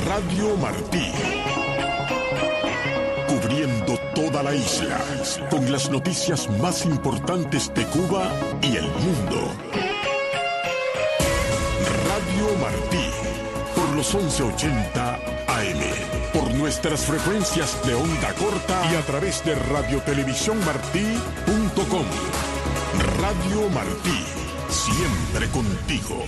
Radio Martí. Cubriendo toda la isla, con las noticias más importantes de Cuba y el mundo. Radio Martí, por los 1180 AM, por nuestras frecuencias de onda corta y a través de radiotelevisiónmartí.com. Radio Martí, siempre contigo.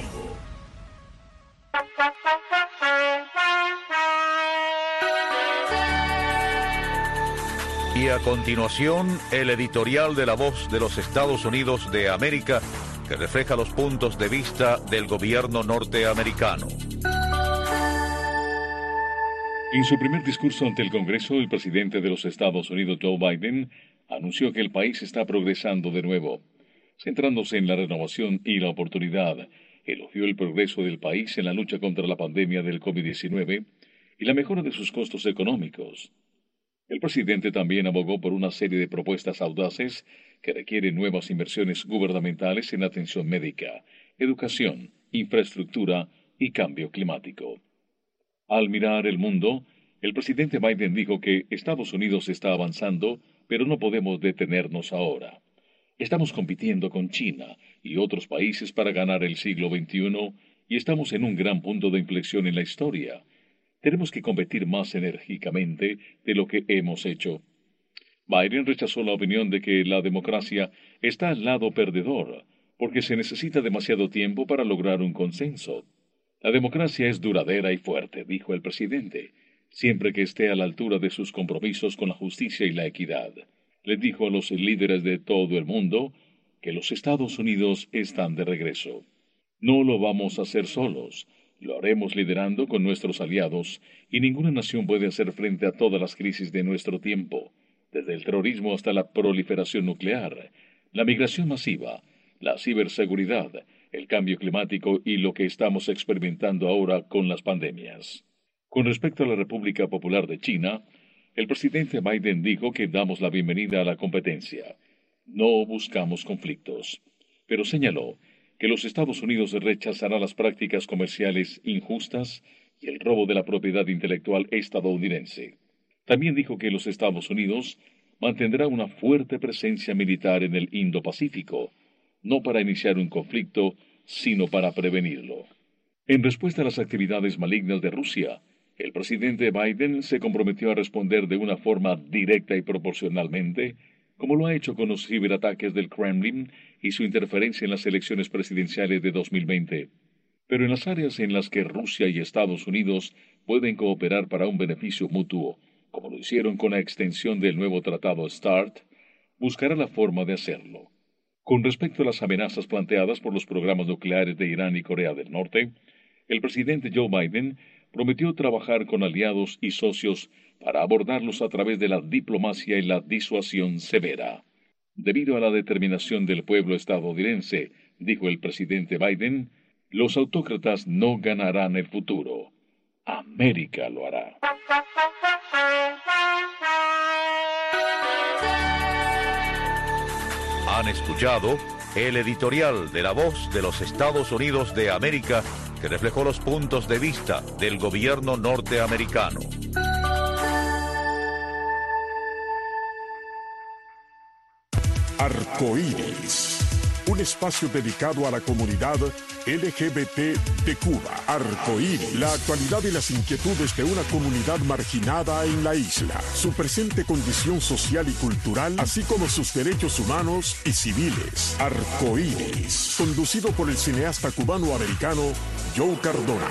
Y a continuación, el editorial de La Voz de los Estados Unidos de América, que refleja los puntos de vista del gobierno norteamericano. En su primer discurso ante el Congreso, el presidente de los Estados Unidos, Joe Biden, anunció que el país está progresando de nuevo. Centrándose en la renovación y la oportunidad, elogió el progreso del país en la lucha contra la pandemia del COVID-19 y la mejora de sus costos económicos. El presidente también abogó por una serie de propuestas audaces que requieren nuevas inversiones gubernamentales en atención médica, educación, infraestructura y cambio climático. Al mirar el mundo, el presidente Biden dijo que Estados Unidos está avanzando, pero no podemos detenernos ahora. Estamos compitiendo con China y otros países para ganar el siglo XXI y estamos en un gran punto de inflexión en la historia. Tenemos que competir más enérgicamente de lo que hemos hecho. Biden rechazó la opinión de que la democracia está al lado perdedor, porque se necesita demasiado tiempo para lograr un consenso. La democracia es duradera y fuerte, dijo el presidente, siempre que esté a la altura de sus compromisos con la justicia y la equidad. Le dijo a los líderes de todo el mundo que los Estados Unidos están de regreso. No lo vamos a hacer solos. Lo haremos liderando con nuestros aliados, y ninguna nación puede hacer frente a todas las crisis de nuestro tiempo, desde el terrorismo hasta la proliferación nuclear, la migración masiva, la ciberseguridad, el cambio climático y lo que estamos experimentando ahora con las pandemias. Con respecto a la República Popular de China, el presidente Biden dijo que damos la bienvenida a la competencia. No buscamos conflictos, pero señaló que los Estados Unidos rechazará las prácticas comerciales injustas y el robo de la propiedad intelectual estadounidense. También dijo que los Estados Unidos mantendrá una fuerte presencia militar en el Indo-Pacífico, no para iniciar un conflicto, sino para prevenirlo. En respuesta a las actividades malignas de Rusia, el presidente Biden se comprometió a responder de una forma directa y proporcionalmente, como lo ha hecho con los ciberataques del Kremlin y su interferencia en las elecciones presidenciales de 2020. Pero en las áreas en las que Rusia y Estados Unidos pueden cooperar para un beneficio mutuo, como lo hicieron con la extensión del nuevo tratado START, buscará la forma de hacerlo. Con respecto a las amenazas planteadas por los programas nucleares de Irán y Corea del Norte, el presidente Joe Biden prometió trabajar con aliados y socios para abordarlos a través de la diplomacia y la disuasión severa. Debido a la determinación del pueblo estadounidense, dijo el presidente Biden, los autócratas no ganarán el futuro. América lo hará. Han escuchado el editorial de La Voz de los Estados Unidos de América, que reflejó los puntos de vista del gobierno norteamericano. Arcoíris, un espacio dedicado a la comunidad LGBT de Cuba. Arcoíris, la actualidad y las inquietudes de una comunidad marginada en la isla, su presente condición social y cultural, así como sus derechos humanos y civiles. Arcoíris, conducido por el cineasta cubano-americano Joe Cardona.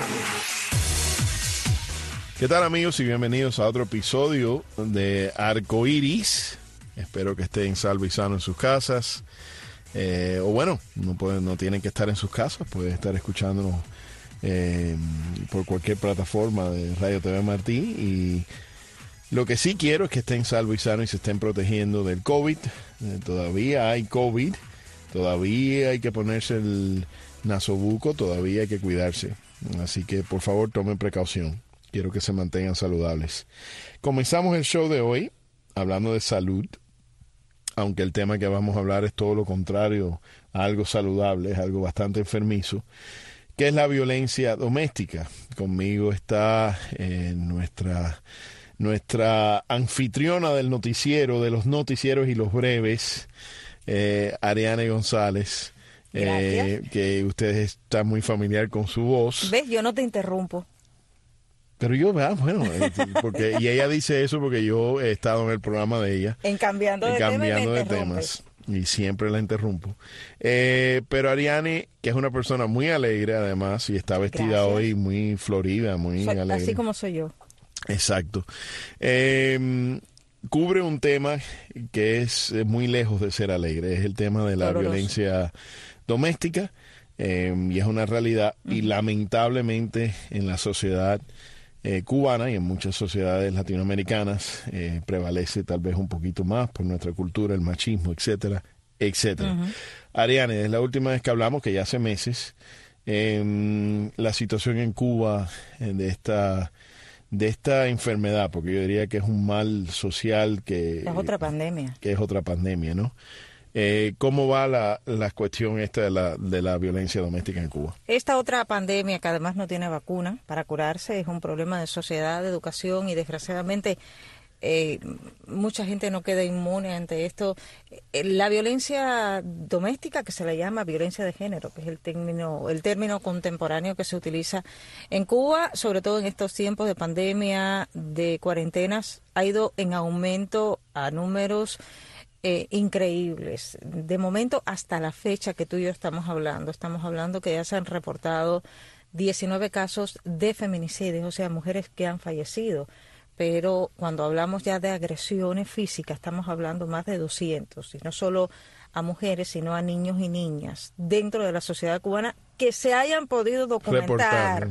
¿Qué tal, amigos? Y bienvenidos a otro episodio de Arcoíris. Espero que estén salvo y sano en sus casas. O bueno, no tienen que estar en sus casas, pueden estar escuchándonos por cualquier plataforma de Radio TV Martí. Y lo que sí quiero es que estén salvo y sano y se estén protegiendo del COVID. Todavía hay COVID, todavía hay que ponerse el nasobuco, todavía hay que cuidarse. Así que por favor tomen precaución. Quiero que se mantengan saludables. Comenzamos el show de hoy hablando de salud, aunque el tema que vamos a hablar es todo lo contrario a algo saludable, es algo bastante enfermizo. ¿Qué es la violencia doméstica? Conmigo está nuestra anfitriona del noticiero, de los noticieros y los breves, Ariane González. Que usted está muy familiar con su voz. ¿Ves? Yo no te interrumpo. Pero yo, y ella dice eso porque yo he estado en el programa de ella. Cambiando de temas. Y siempre la interrumpo. Pero Ariane, que es una persona muy alegre además, y está vestida hoy muy florida, muy alegre. Así como soy yo. Exacto. Cubre un tema que es muy lejos de ser alegre. Es el tema de la violencia doméstica. Y es una realidad. Y lamentablemente en la sociedad cubana y en muchas sociedades latinoamericanas prevalece tal vez un poquito más por nuestra cultura, el machismo, etcétera, etcétera. Ariane, desde la última vez que hablamos, que ya hace meses, la situación en Cuba de esta enfermedad, porque yo diría que es un mal social que es otra pandemia. Que es otra pandemia, ¿no? ¿Cómo va la cuestión esta de la violencia doméstica en Cuba? Esta otra pandemia, que además no tiene vacuna para curarse, es un problema de sociedad, de educación, y desgraciadamente mucha gente no queda inmune ante esto. La violencia doméstica, que se le llama violencia de género, que es el término contemporáneo que se utiliza en Cuba, sobre todo en estos tiempos de pandemia, de cuarentenas, ha ido en aumento a números increíbles. De momento, hasta la fecha que tú y yo estamos hablando que ya se han reportado 19 casos de feminicidios, o sea, mujeres que han fallecido. Pero cuando hablamos ya de agresiones físicas, estamos hablando más de 200, y no solo a mujeres, sino a niños y niñas dentro de la sociedad cubana que se hayan podido documentar,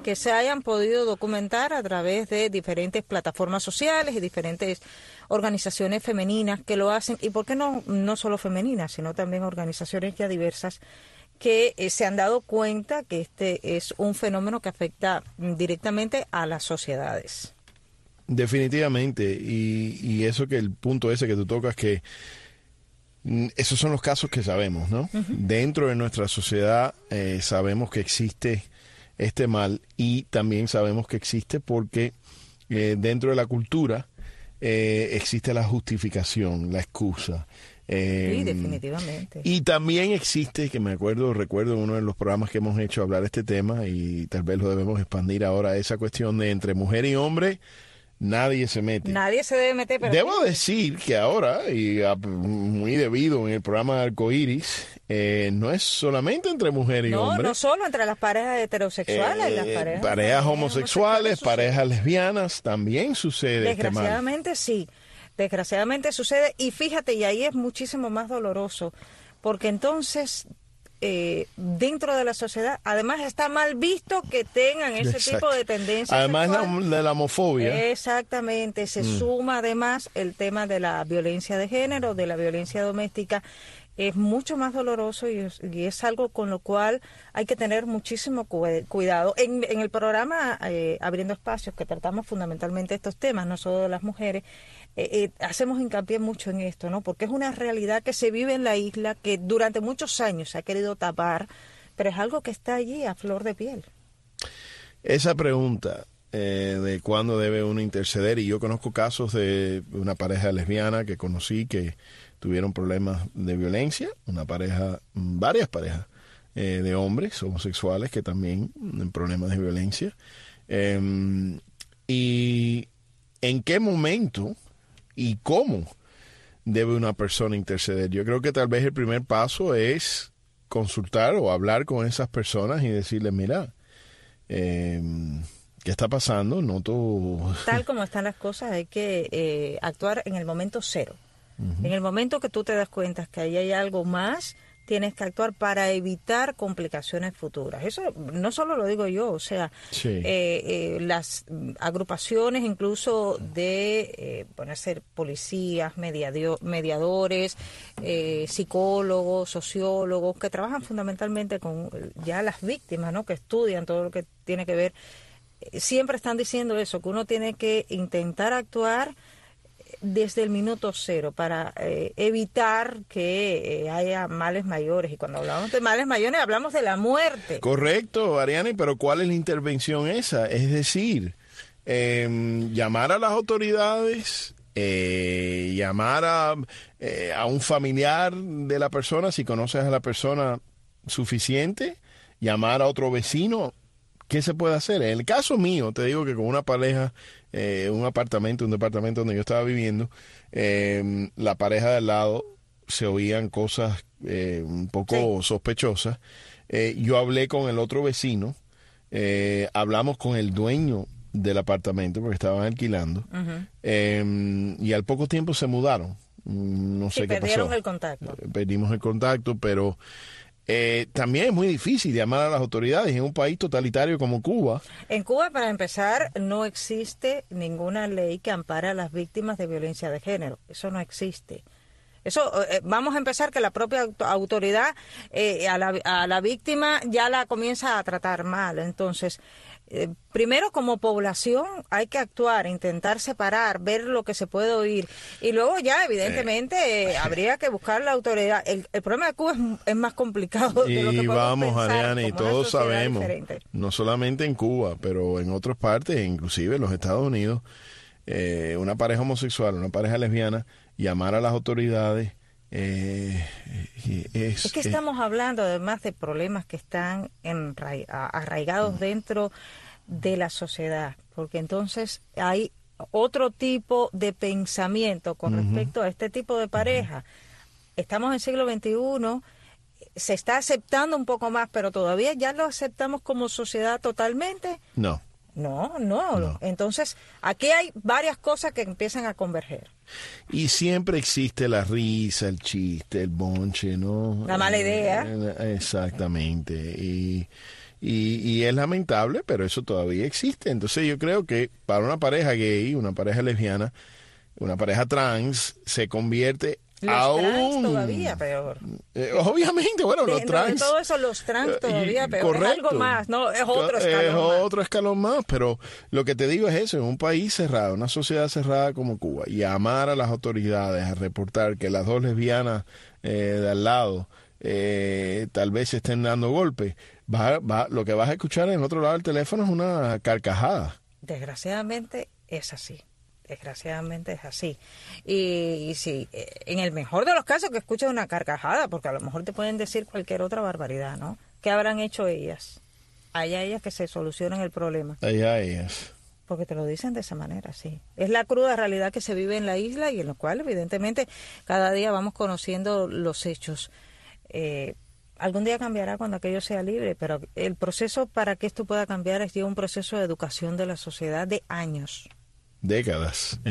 a través de diferentes plataformas sociales y diferentes organizaciones femeninas que lo hacen, y por qué no solo femeninas, sino también organizaciones ya diversas que se han dado cuenta que este es un fenómeno que afecta directamente a las sociedades. Definitivamente, y eso, que el punto ese que tú tocas, que esos son los casos que sabemos, ¿no? Dentro de nuestra sociedad sabemos que existe este mal, y también sabemos que existe porque dentro de la cultura existe la justificación, la excusa. Sí, definitivamente. Y también existe, que recuerdo en uno de los programas que hemos hecho hablar de este tema, y tal vez lo debemos expandir ahora, esa cuestión de entre mujer y hombre, nadie se mete. Nadie se debe meter, pero debo decir que ahora, y muy debido en el programa de Arcoíris, no es solamente entre mujer y hombre. No solo entre las parejas heterosexuales, las parejas homosexuales, parejas lesbianas, también sucede este mal. Desgraciadamente sucede, y fíjate, y ahí es muchísimo más doloroso, porque entonces dentro de la sociedad, además está mal visto que tengan ese tipo de tendencias. Además de la homofobia. Exactamente, se suma además el tema de la violencia de género, de la violencia doméstica. Es mucho más doloroso, y es algo con lo cual hay que tener muchísimo cuidado. En el programa Abriendo Espacios, que tratamos fundamentalmente estos temas, no solo de las mujeres, hacemos hincapié mucho en esto, ¿no? Porque es una realidad que se vive en la isla, que durante muchos años se ha querido tapar, pero es algo que está allí a flor de piel. Esa pregunta de cuándo debe uno interceder, y yo conozco casos de una pareja lesbiana que conocí que tuvieron problemas de violencia, varias parejas de hombres homosexuales que también problemas de violencia. ¿Y en qué momento y cómo debe una persona interceder? Yo creo que tal vez el primer paso es consultar o hablar con esas personas y decirles, mira, ¿qué está pasando? Noto... Tal como están las cosas, hay que actuar en el momento cero. En el momento que tú te das cuenta que ahí hay algo más, tienes que actuar para evitar complicaciones futuras. Eso no solo lo digo yo, o sea, las agrupaciones incluso de ser policías, mediadores, psicólogos, sociólogos, que trabajan fundamentalmente con ya las víctimas, ¿no? Que estudian todo lo que tiene que ver, siempre están diciendo eso, que uno tiene que intentar actuar desde el minuto cero para evitar que haya males mayores. Y cuando hablamos de males mayores hablamos de la muerte. Correcto, Ariane, pero ¿cuál es la intervención esa? Es decir, llamar a las autoridades, llamar a un familiar de la persona, si conoces a la persona suficiente, llamar a otro vecino. ¿Qué se puede hacer? En el caso mío, te digo que con una pareja, un departamento donde yo estaba viviendo, la pareja de al lado se oían cosas un poco sospechosas. Yo hablé con el otro vecino, hablamos con el dueño del apartamento porque estaban alquilando, y al poco tiempo se mudaron. No sé qué pasó. Perdieron el contacto. Perdimos el contacto, pero también es muy difícil llamar a las autoridades en un país totalitario como Cuba. En Cuba, para empezar, no existe ninguna ley que ampare a las víctimas de violencia de género. Eso no existe. Eso, vamos a empezar que la propia autoridad a la víctima ya la comienza a tratar mal. Entonces, primero como población hay que actuar, intentar separar, ver lo que se puede oír. Y luego ya, evidentemente, habría que buscar la autoridad. El problema de Cuba es más complicado de lo que podemos pensar. Ariane, y todos sabemos, diferente. No solamente en Cuba, pero en otras partes, inclusive en los Estados Unidos, una pareja homosexual, una pareja lesbiana, llamar a las autoridades. Es que estamos hablando además de problemas que están arraigados dentro de la sociedad, porque entonces hay otro tipo de pensamiento con respecto a este tipo de pareja. Estamos en el siglo XXI, se está aceptando un poco más, pero todavía ya lo aceptamos como sociedad totalmente. No. Entonces, aquí hay varias cosas que empiezan a converger. Y siempre existe la risa, el chiste, el bonche, ¿no? La mala idea. Exactamente. Y es lamentable, pero eso todavía existe. Entonces yo creo que para una pareja gay, una pareja lesbiana, una pareja trans, se convierte trans todavía peor. Obviamente, bueno, los trans. De todo eso, los trans todavía peor. Correcto. Es algo más, ¿no? Es otro escalón más. Es otro escalón más, pero lo que te digo es eso, en un país cerrado, una sociedad cerrada como Cuba, llamar a las autoridades a reportar que las dos lesbianas de al lado tal vez se estén dando golpes, lo que vas a escuchar en otro lado del teléfono es una carcajada. Desgraciadamente es así. Desgraciadamente es así. Y sí, en el mejor de los casos que escuches una carcajada, porque a lo mejor te pueden decir cualquier otra barbaridad, ¿no? ¿Qué habrán hecho ellas? Allá ellas que se solucionen el problema. Allá ellas. Porque te lo dicen de esa manera, sí. Es la cruda realidad que se vive en la isla y en lo cual, evidentemente, cada día vamos conociendo los hechos. Algún día cambiará cuando aquello sea libre, pero el proceso para que esto pueda cambiar es un proceso de educación de la sociedad de años. Décadas.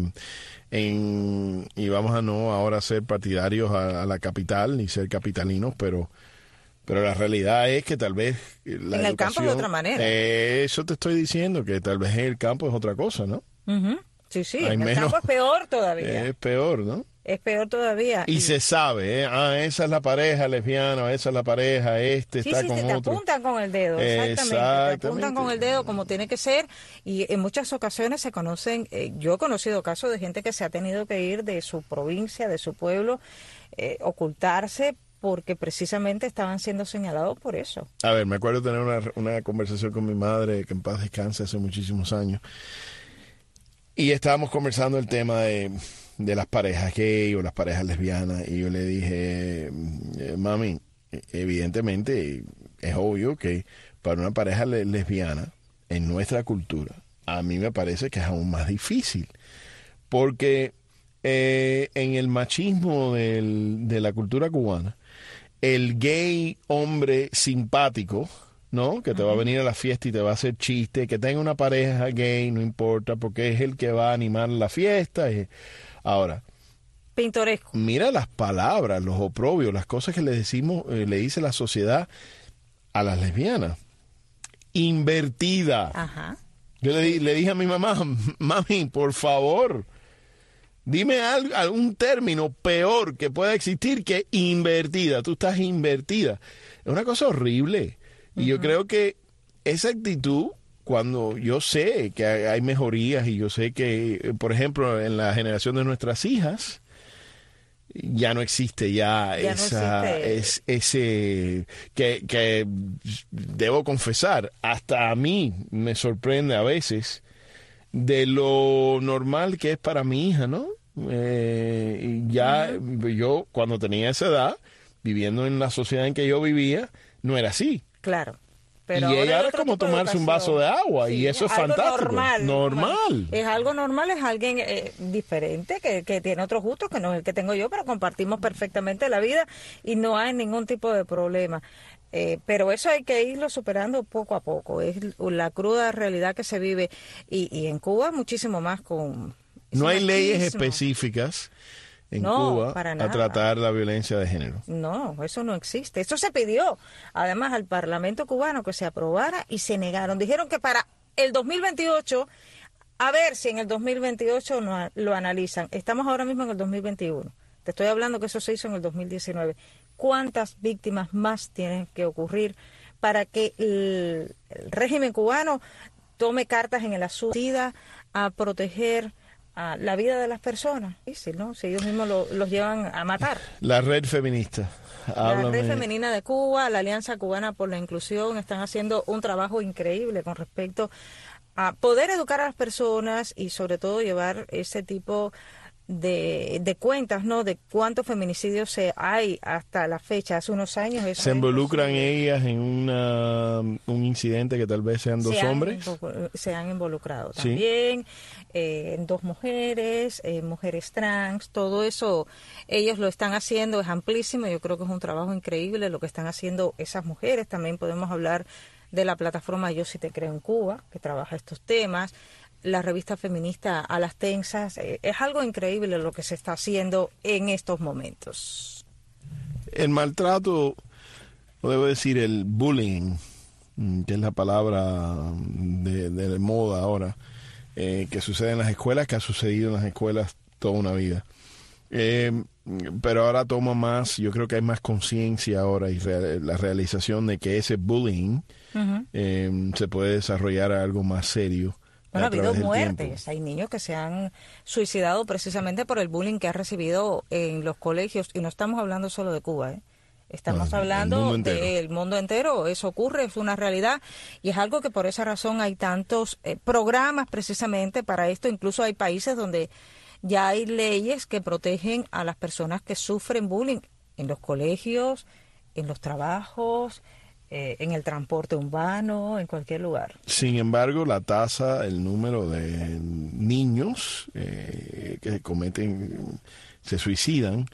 Y vamos a no ahora ser partidarios a la capital ni ser capitalinos, pero la realidad es que tal vez la en el campo es de otra manera. Eso te estoy diciendo, que tal vez en el campo es otra cosa, ¿no? Sí, en el campo es peor todavía. Es peor, ¿no? Es peor todavía. Y se sabe, esa es la pareja lesbiana, esa es la pareja, está con otro. Te apuntan con el dedo, exactamente. Te apuntan con el dedo como tiene que ser y en muchas ocasiones se conocen, yo he conocido casos de gente que se ha tenido que ir de su provincia, de su pueblo, ocultarse porque precisamente estaban siendo señalados por eso. A ver, me acuerdo de tener una conversación con mi madre, que en paz descanse, hace muchísimos años, y estábamos conversando el tema de las parejas gay o las parejas lesbianas, y yo le dije, mami, evidentemente es obvio que para una pareja lesbiana en nuestra cultura, a mí me parece que es aún más difícil, porque en el machismo de la cultura cubana, el gay hombre simpático, ¿no? Que te va a venir a la fiesta y te va a hacer chiste, que tenga una pareja gay, no importa, porque es el que va a animar la fiesta. Ahora, pintoresco. Mira las palabras, los oprobios, las cosas que le dice la sociedad a las lesbianas. Invertida. Ajá. Yo le dije a mi mamá, mami, por favor, dime algún término peor que pueda existir que invertida. Tú estás invertida. Es una cosa horrible. Y yo creo que esa actitud cuando yo sé que hay mejorías y yo sé que, por ejemplo, en la generación de nuestras hijas, ya no existe ese que debo confesar, hasta a mí me sorprende a veces de lo normal que es para mi hija, ¿no? Yo cuando tenía esa edad, viviendo en la sociedad en que yo vivía, no era así. Claro. Pero y ella era como tomarse un vaso de agua, y eso es fantástico. Normal. Es algo normal, es alguien diferente, que tiene otros gustos que no es el que tengo yo, pero compartimos perfectamente la vida y no hay ningún tipo de problema. Pero eso hay que irlo superando poco a poco, es la cruda realidad que se vive. Y en Cuba muchísimo más con... No hay leyes específicas en Cuba a tratar la violencia de género. No, eso no existe. Eso se pidió, además, al Parlamento cubano que se aprobara y se negaron. Dijeron que para el 2028, a ver si en el 2028 lo analizan. Estamos ahora mismo en el 2021. Te estoy hablando que eso se hizo en el 2019. ¿Cuántas víctimas más tienen que ocurrir para que el régimen cubano tome cartas en el asunto a proteger a la vida de las personas? Sí, ¿no? Si ellos mismos los llevan a matar. La red feminista. La red femenina de Cuba, la Alianza Cubana por la Inclusión, están haciendo un trabajo increíble con respecto a poder educar a las personas y sobre todo llevar ese tipo de cuentas, ¿no? De cuántos feminicidios hay hasta la fecha. Hace unos años eso se involucran ellas en un incidente que tal vez sean dos hombres. Se han involucrado también, en dos mujeres, mujeres trans, todo eso ellos lo están haciendo, es amplísimo. Yo creo que es un trabajo increíble lo que están haciendo esas mujeres. También podemos hablar de la plataforma Yo Sí Te Creo en Cuba, que trabaja estos temas. La revista feminista A las Tensas, es algo increíble lo que se está haciendo en estos momentos. El maltrato, o debo decir el bullying, que es la palabra de moda ahora, que sucede en las escuelas, que ha sucedido en las escuelas toda una vida. Pero ahora toma más, yo creo que hay más conciencia ahora y la realización de que ese bullying se puede desarrollar a algo más serio. Bueno, ha habido muertes, hay niños que se han suicidado precisamente por el bullying que ha recibido en los colegios, y no estamos hablando solo de Cuba, estamos hablando del mundo entero. Eso ocurre, es una realidad, y es algo que por esa razón hay tantos programas precisamente para esto. Incluso hay países donde ya hay leyes que protegen a las personas que sufren bullying en los colegios, en los trabajos, en el transporte urbano, en cualquier lugar. Sin embargo, la tasa, el número de niños que se suicidan,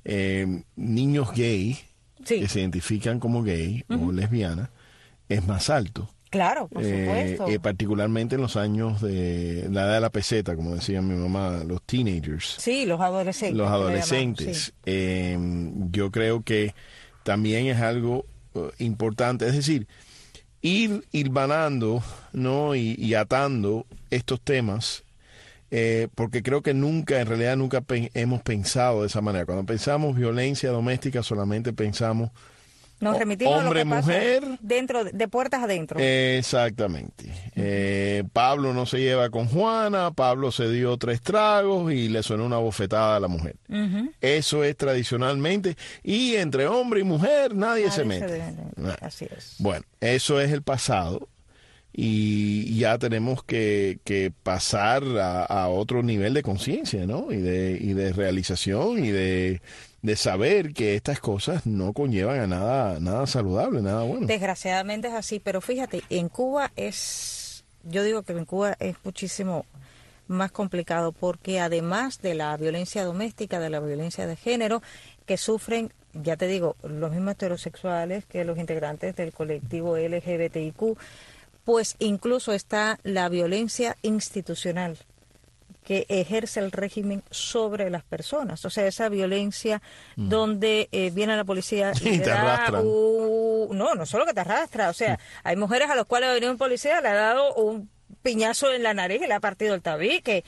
niños gay, que se identifican como gay o lesbiana, es más alto. Claro, por supuesto. Particularmente en los años de la edad de la peseta, como decía mi mamá, los teenagers. Sí, los adolescentes. Los adolescentes. Sí. Yo creo que también es algo importante, es decir, ir hilvanando, ¿no? y atando estos temas, porque creo que en realidad nunca hemos pensado de esa manera. Cuando pensamos violencia doméstica solamente pensamos nos remitimos hombre, a lo que mujer, dentro de puertas adentro. Exactamente. Pablo no se lleva con Juana, Pablo se dio 3 tragos y le sonó una bofetada a la mujer. Eso es tradicionalmente, y entre hombre y mujer nadie se mete. Así es. Bueno, eso es el pasado, y ya tenemos que pasar a otro nivel de conciencia, ¿no? Y de realización y de saber que estas cosas no conllevan a nada saludable, nada bueno. Desgraciadamente es así, pero fíjate, en Cuba yo digo que en Cuba es muchísimo más complicado, porque además de la violencia doméstica, de la violencia de género, que sufren, ya te digo, los mismos heterosexuales que los integrantes del colectivo LGBTIQ, pues incluso está la violencia institucional que ejerce el régimen sobre las personas. O sea, esa violencia donde viene la policía y te arrastran. No solo que te arrastra. O sea, hay mujeres a las cuales ha venido un policía, le ha dado un piñazo en la nariz y le ha partido el tabique.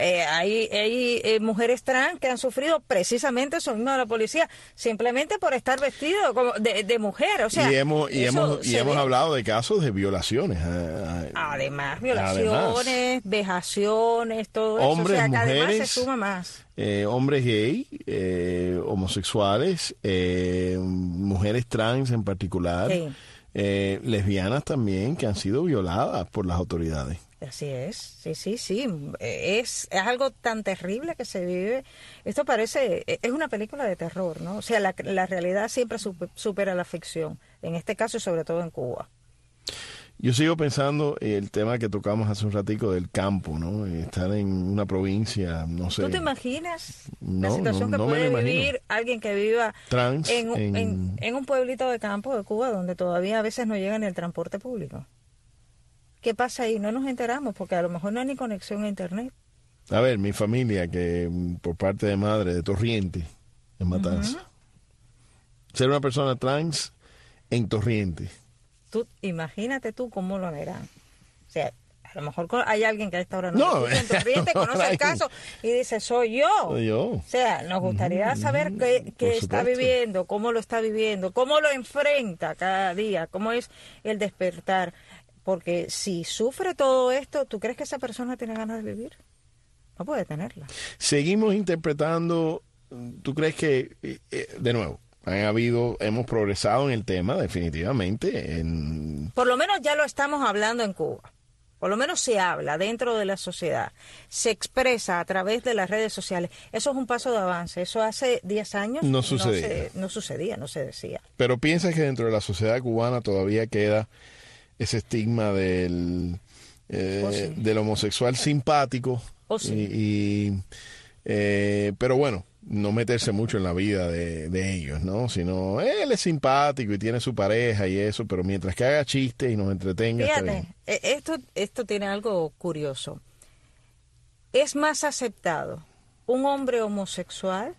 Hay mujeres trans que han sufrido precisamente eso mismo de la policía, simplemente por estar vestido como de mujer. O sea, y hemos hablado de casos de violaciones. Además, violaciones, vejaciones, todo hombres, eso. O sea, que mujeres, además se suma más. Hombres gay, homosexuales, mujeres trans en particular, Sí. Lesbianas también, que han sido violadas por las autoridades. Así es, sí. Es algo tan terrible que se vive. Esto es una película de terror, ¿no? O sea, la realidad siempre supera la ficción. En este caso, y sobre todo en Cuba. Yo sigo pensando el tema que tocamos hace un ratico del campo, ¿no? Estar en una provincia, no sé. ¿Tú te imaginas No, la situación no que me puede lo imagino. vivir alguien que viva Trans en un pueblito de campo de Cuba donde todavía a veces no llega ni el transporte público? ¿Qué pasa ahí? No nos enteramos porque a lo mejor no hay ni conexión a internet. A ver, mi familia, que por parte de madre, de Torriente, en Matanza. Ser una persona trans en Torriente. Imagínate tú cómo lo verán. O sea, a lo mejor hay alguien que a esta hora No, en Torriente conoce el caso y dice, soy yo. Soy yo. O sea, nos gustaría saber qué está viviendo, cómo lo está viviendo, cómo lo enfrenta cada día, cómo es el despertar. Porque si sufre todo esto, ¿tú crees que esa persona tiene ganas de vivir? No puede tenerla. Seguimos interpretando, ¿tú crees que, de nuevo, hemos progresado en el tema, definitivamente? Por lo menos ya lo estamos hablando en Cuba. Por lo menos se habla dentro de la sociedad. Se expresa a través de las redes sociales. Eso es un paso de avance. Eso hace 10 años no sucedía. No se decía. Pero ¿piensas que dentro de la sociedad cubana todavía queda ese estigma del homosexual simpático? Pero bueno, no meterse mucho en la vida de ellos, ¿no? Sino él es simpático y tiene su pareja y eso, pero mientras que haga chistes y nos entretenga. Fíjate, esto tiene algo curioso. Es más aceptado un hombre homosexual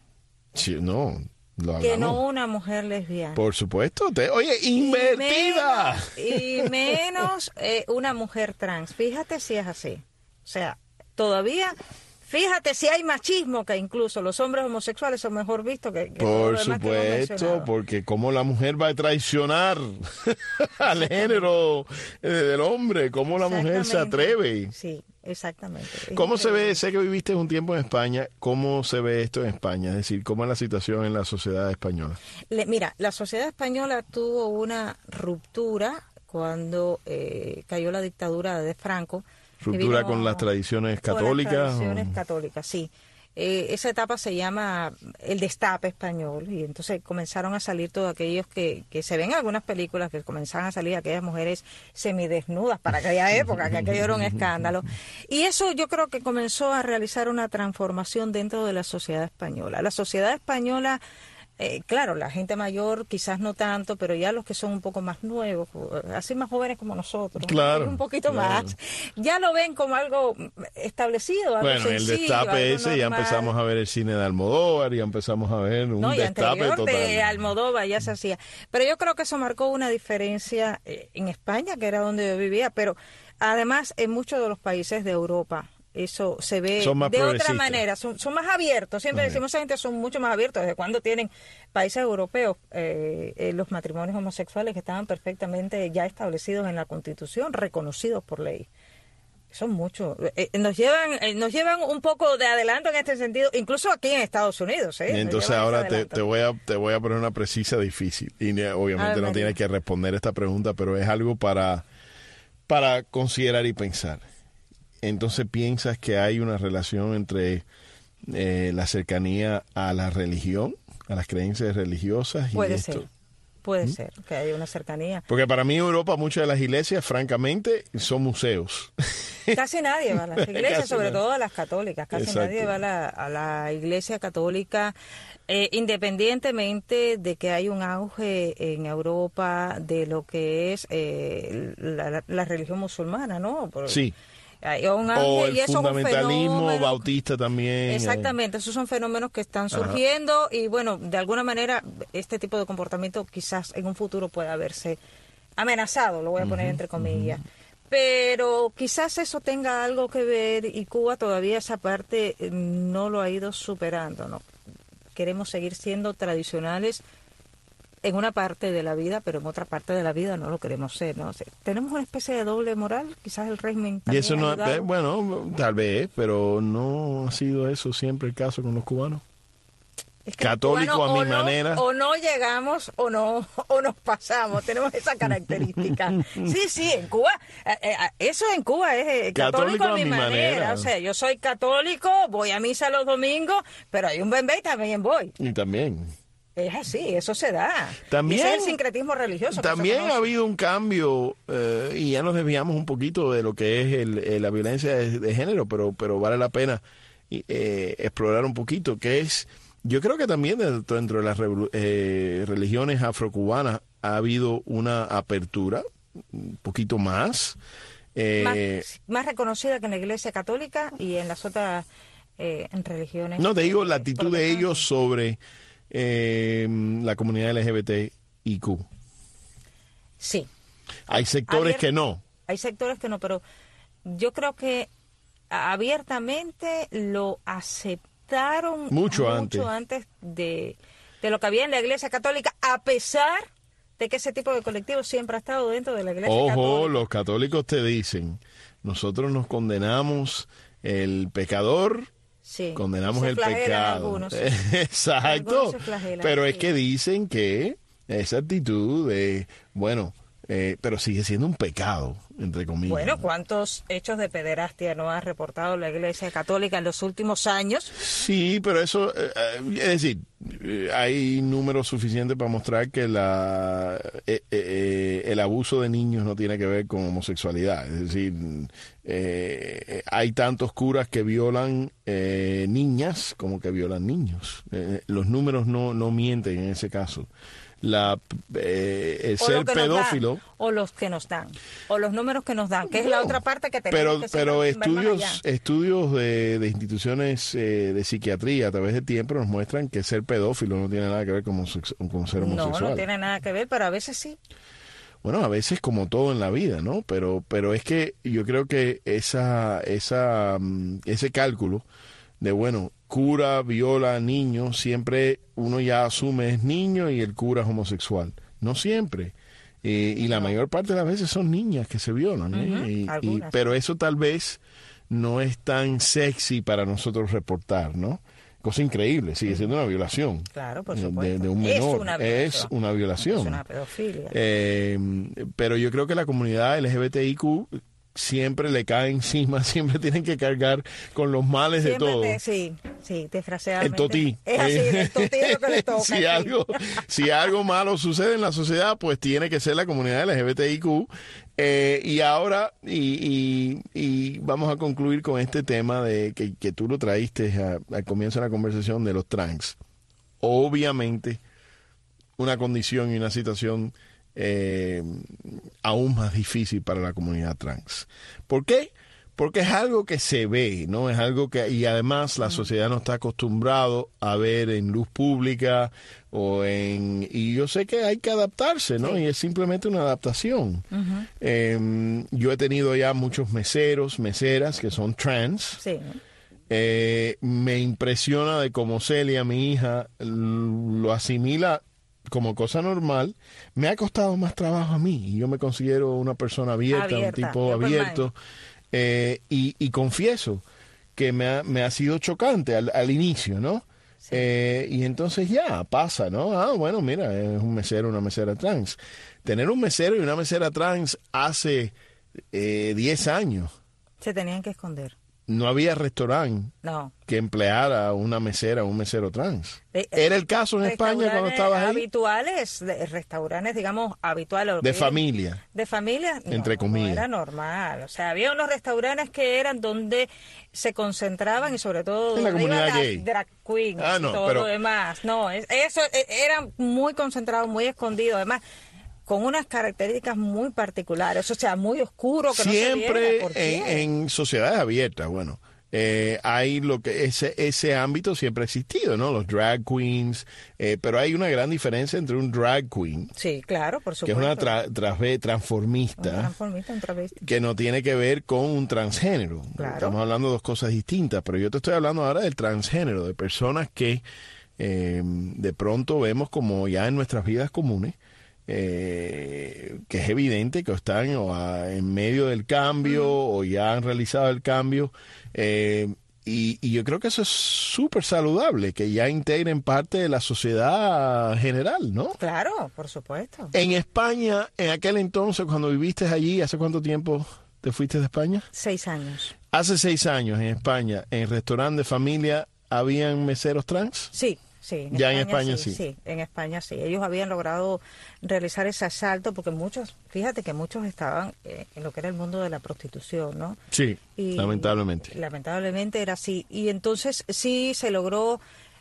que no una mujer lesbiana. Por supuesto. Oye, invertida. Y menos una mujer trans. Fíjate si es así. O sea, todavía... Fíjate si hay machismo, que incluso los hombres homosexuales son mejor vistos que por supuesto, porque cómo la mujer va a traicionar al género del hombre, cómo la mujer se atreve. Sí, exactamente. ¿Cómo se ve? Sé que viviste un tiempo en España. ¿Cómo se ve esto en España? Es decir, ¿cómo es la situación en la sociedad española? Mira, la sociedad española tuvo una ruptura cuando cayó la dictadura de Franco. Ruptura con las tradiciones católicas. Con las tradiciones católicas, sí. Esa etapa se llama el destape español, y entonces comenzaron a salir todos aquellos que se ven en algunas películas, que comenzaban a salir aquellas mujeres semidesnudas para aquella época, que aquello era un escándalo. Y eso yo creo que comenzó a realizar una transformación dentro de la sociedad española. La sociedad española... claro, la gente mayor quizás no tanto, pero ya los que son un poco más nuevos, así más jóvenes como nosotros, claro, un poquito más, ya lo ven como algo establecido, algo sencillo, el destape ese, ya empezamos a ver el cine de Almodóvar, ya empezamos a ver un destape total. De Almodóvar ya se hacía. Pero yo creo que eso marcó una diferencia en España, que era donde yo vivía, pero además en muchos de los países de Europa. Eso se ve de otra manera, son más abiertos. Siempre decimos, esa gente son mucho más abiertos. ¿Desde cuando tienen países europeos los matrimonios homosexuales que estaban perfectamente ya establecidos en la Constitución, reconocidos por ley? Son muchos. Nos llevan un poco de adelanto en este sentido, incluso aquí en Estados Unidos. Entonces ahora te voy a poner una precisa difícil. Y obviamente no tienes que responder esta pregunta, pero es algo para considerar y pensar. Entonces, ¿piensas que hay una relación entre la cercanía a la religión, a las creencias religiosas? Puede ser que haya una cercanía. Porque para mí en Europa muchas de las iglesias, francamente, son museos. Casi nadie va a las iglesias, sobre todo a las católicas. Casi nadie va a la iglesia católica, independientemente de que hay un auge en Europa de lo que es la religión musulmana, ¿no? Sí. O el fundamentalismo bautista también. Exactamente, esos son fenómenos que están surgiendo. Y bueno, de alguna manera este tipo de comportamiento quizás en un futuro pueda verse amenazado, lo voy a poner entre comillas. Pero quizás eso tenga algo que ver y Cuba todavía esa parte no lo ha ido superando, ¿no? Queremos seguir siendo tradicionales en una parte de la vida, pero en otra parte de la vida no lo queremos ser, ¿no? O sea, tenemos una especie de doble moral, quizás el régimen Y también eso ha no, ayudado. bueno, tal vez, pero no ha sido eso siempre el caso con los cubanos. Es que Católico bueno, a mi manera. O no llegamos o nos pasamos, tenemos esa característica. Sí, en Cuba, eso en Cuba es católico a mi manera. O sea, yo soy católico, voy a misa los domingos, pero hay un bembé y también voy. Y también. Es así, eso se da. También, y ese es el sincretismo religioso. También ha habido un cambio, y ya nos desviamos un poquito de lo que es la violencia de género, pero vale la pena explorar un poquito, que es, yo creo que también dentro de las religiones afrocubanas ha habido una apertura, un poquito más. Más reconocida que en la Iglesia Católica y en las otras religiones. No, te digo la actitud de ellos sobre la comunidad LGBTIQ. Sí. Hay sectores que no. Hay sectores que no, pero yo creo que abiertamente lo aceptaron mucho antes de lo que había en la Iglesia Católica, a pesar de que ese tipo de colectivo siempre ha estado dentro de la Iglesia Católica. Ojo, los católicos te dicen, nosotros nos condenamos el pecador. Sí, condenamos el pecado. Algunos, sí. Exacto. Pero es sí. que dicen que esa actitud de, bueno, pero sigue siendo un pecado, entre comillas. Bueno, ¿cuántos hechos de pederastia no ha reportado la Iglesia Católica en los últimos años? Sí, pero eso, es decir, hay números suficientes para mostrar que el abuso de niños no tiene que ver con homosexualidad. Es decir, hay tantos curas que violan niñas como que violan niños. Los números no mienten en ese caso. El ser pedófilo o los que nos dan o los números que nos dan, que es la otra parte que tenemos pero estudios de instituciones de psiquiatría a través del tiempo nos muestran que ser pedófilo no tiene nada que ver con ser homosexual. No tiene nada que ver, pero a veces sí. Bueno, a veces como todo en la vida, ¿no? Pero es que yo creo que ese cálculo de, bueno, cura viola niños, siempre uno ya asume es niño y el cura es homosexual. No siempre. Y la mayor parte de las veces son niñas que se violan. Pero eso tal vez no es tan sexy para nosotros reportar, ¿no? Cosa increíble, sigue siendo una violación. Claro, por supuesto. De un menor. Es una violación. Es una pedofilia. Pero yo creo que la comunidad LGBTIQ siempre le cae encima, siempre tienen que cargar con los males siempre de todo. Sí, desgraciadamente. El totí. Es así, el totí es lo que le toca. si algo malo sucede en la sociedad, pues tiene que ser la comunidad LGBTIQ. Y ahora, y vamos a concluir con este tema de que tú lo traíste al comienzo de la conversación de los trans. Obviamente, una condición y una situación aún más difícil para la comunidad trans. ¿Por qué? Porque es algo que se ve, ¿no? Es algo que, y además la sociedad no está acostumbrado a ver en luz pública y yo sé que hay que adaptarse, ¿no? Sí. Y es simplemente una adaptación. Yo he tenido ya muchos meseras que son trans. Sí. Me impresiona de cómo Celia, mi hija, lo asimila como cosa normal. Me ha costado más trabajo a mí y yo me considero una persona abierta. Un tipo abierto, y confieso que me ha sido chocante al inicio, ¿no? Sí. Y entonces ya pasa, ¿no? Bueno, mira, es un mesero, una mesera trans. Tener un mesero y una mesera trans hace 10 años. Se tenían que esconder. No había restaurante que empleara una mesera o un mesero trans. ¿Era el caso en España cuando estabas ahí? Habituales, restaurantes, digamos, habituales. ¿De familia? De familia, entre comillas. No era normal. O sea, había unos restaurantes que eran donde se concentraban y sobre todo en la comunidad gay. Drag queens y todo lo demás. No, eso era muy concentrado, muy escondido. Además, con unas características muy particulares, o sea, muy oscuro, que siempre no se viera. en sociedades abiertas, bueno, hay lo que ese ámbito siempre ha existido, ¿no? Los drag queens, pero hay una gran diferencia entre un drag queen, sí, claro, por que supuesto, es una transformista, un travesti, que no tiene que ver con un transgénero. Claro. Estamos hablando de dos cosas distintas, pero yo te estoy hablando ahora del transgénero, de personas que de pronto vemos como ya en nuestras vidas comunes, que es evidente que están en medio del cambio o ya han realizado el cambio, y yo creo que eso es súper saludable, que ya integren parte de la sociedad general, ¿no? claro, por supuesto. En España, en aquel entonces, cuando viviste allí, ¿hace cuánto tiempo te fuiste de España? 6 años. Hace 6 años en España, en el restaurante de familia, ¿habían meseros trans? Sí. Sí, ya en España sí. Sí, en España sí. Ellos habían logrado realizar ese asalto porque fíjate que muchos estaban en lo que era el mundo de la prostitución, ¿no? Sí, y lamentablemente. Lamentablemente era así. Y entonces sí se logró,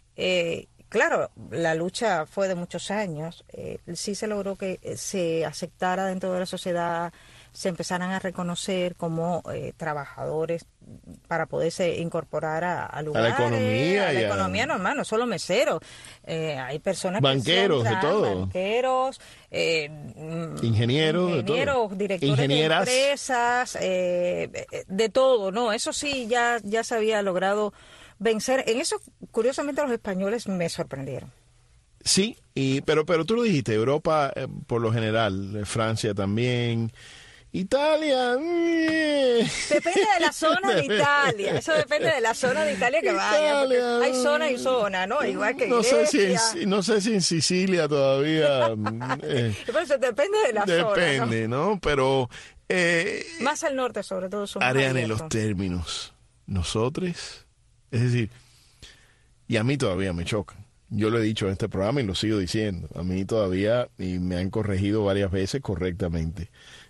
claro, la lucha fue de muchos años, sí se logró que se aceptara dentro de la sociedad, se empezaran a reconocer como trabajadores para poderse incorporar a lugares, a la economía normal, no solo meseros, hay personas banqueros, que son de todo, banqueros, ingenieros, de todo, directores ingenieras de empresas, de todo, no, eso sí ya se había logrado vencer. En eso, curiosamente, los españoles me sorprendieron. Sí, pero tú lo dijiste, Europa por lo general, Francia también. Italia. Depende de la zona de Italia. Eso depende de la zona de Italia que vaya. Porque hay zona y zona, ¿no? Igual que Grecia. No sé si en Sicilia todavía. Pero eso depende de la zona. Depende, ¿no? Pero. Más al norte, sobre todo. Ariane, los términos. Nosotros. Es decir, y a mí todavía me chocan. Yo lo he dicho en este programa y lo sigo diciendo. A mí todavía, y me han corregido varias veces correctamente.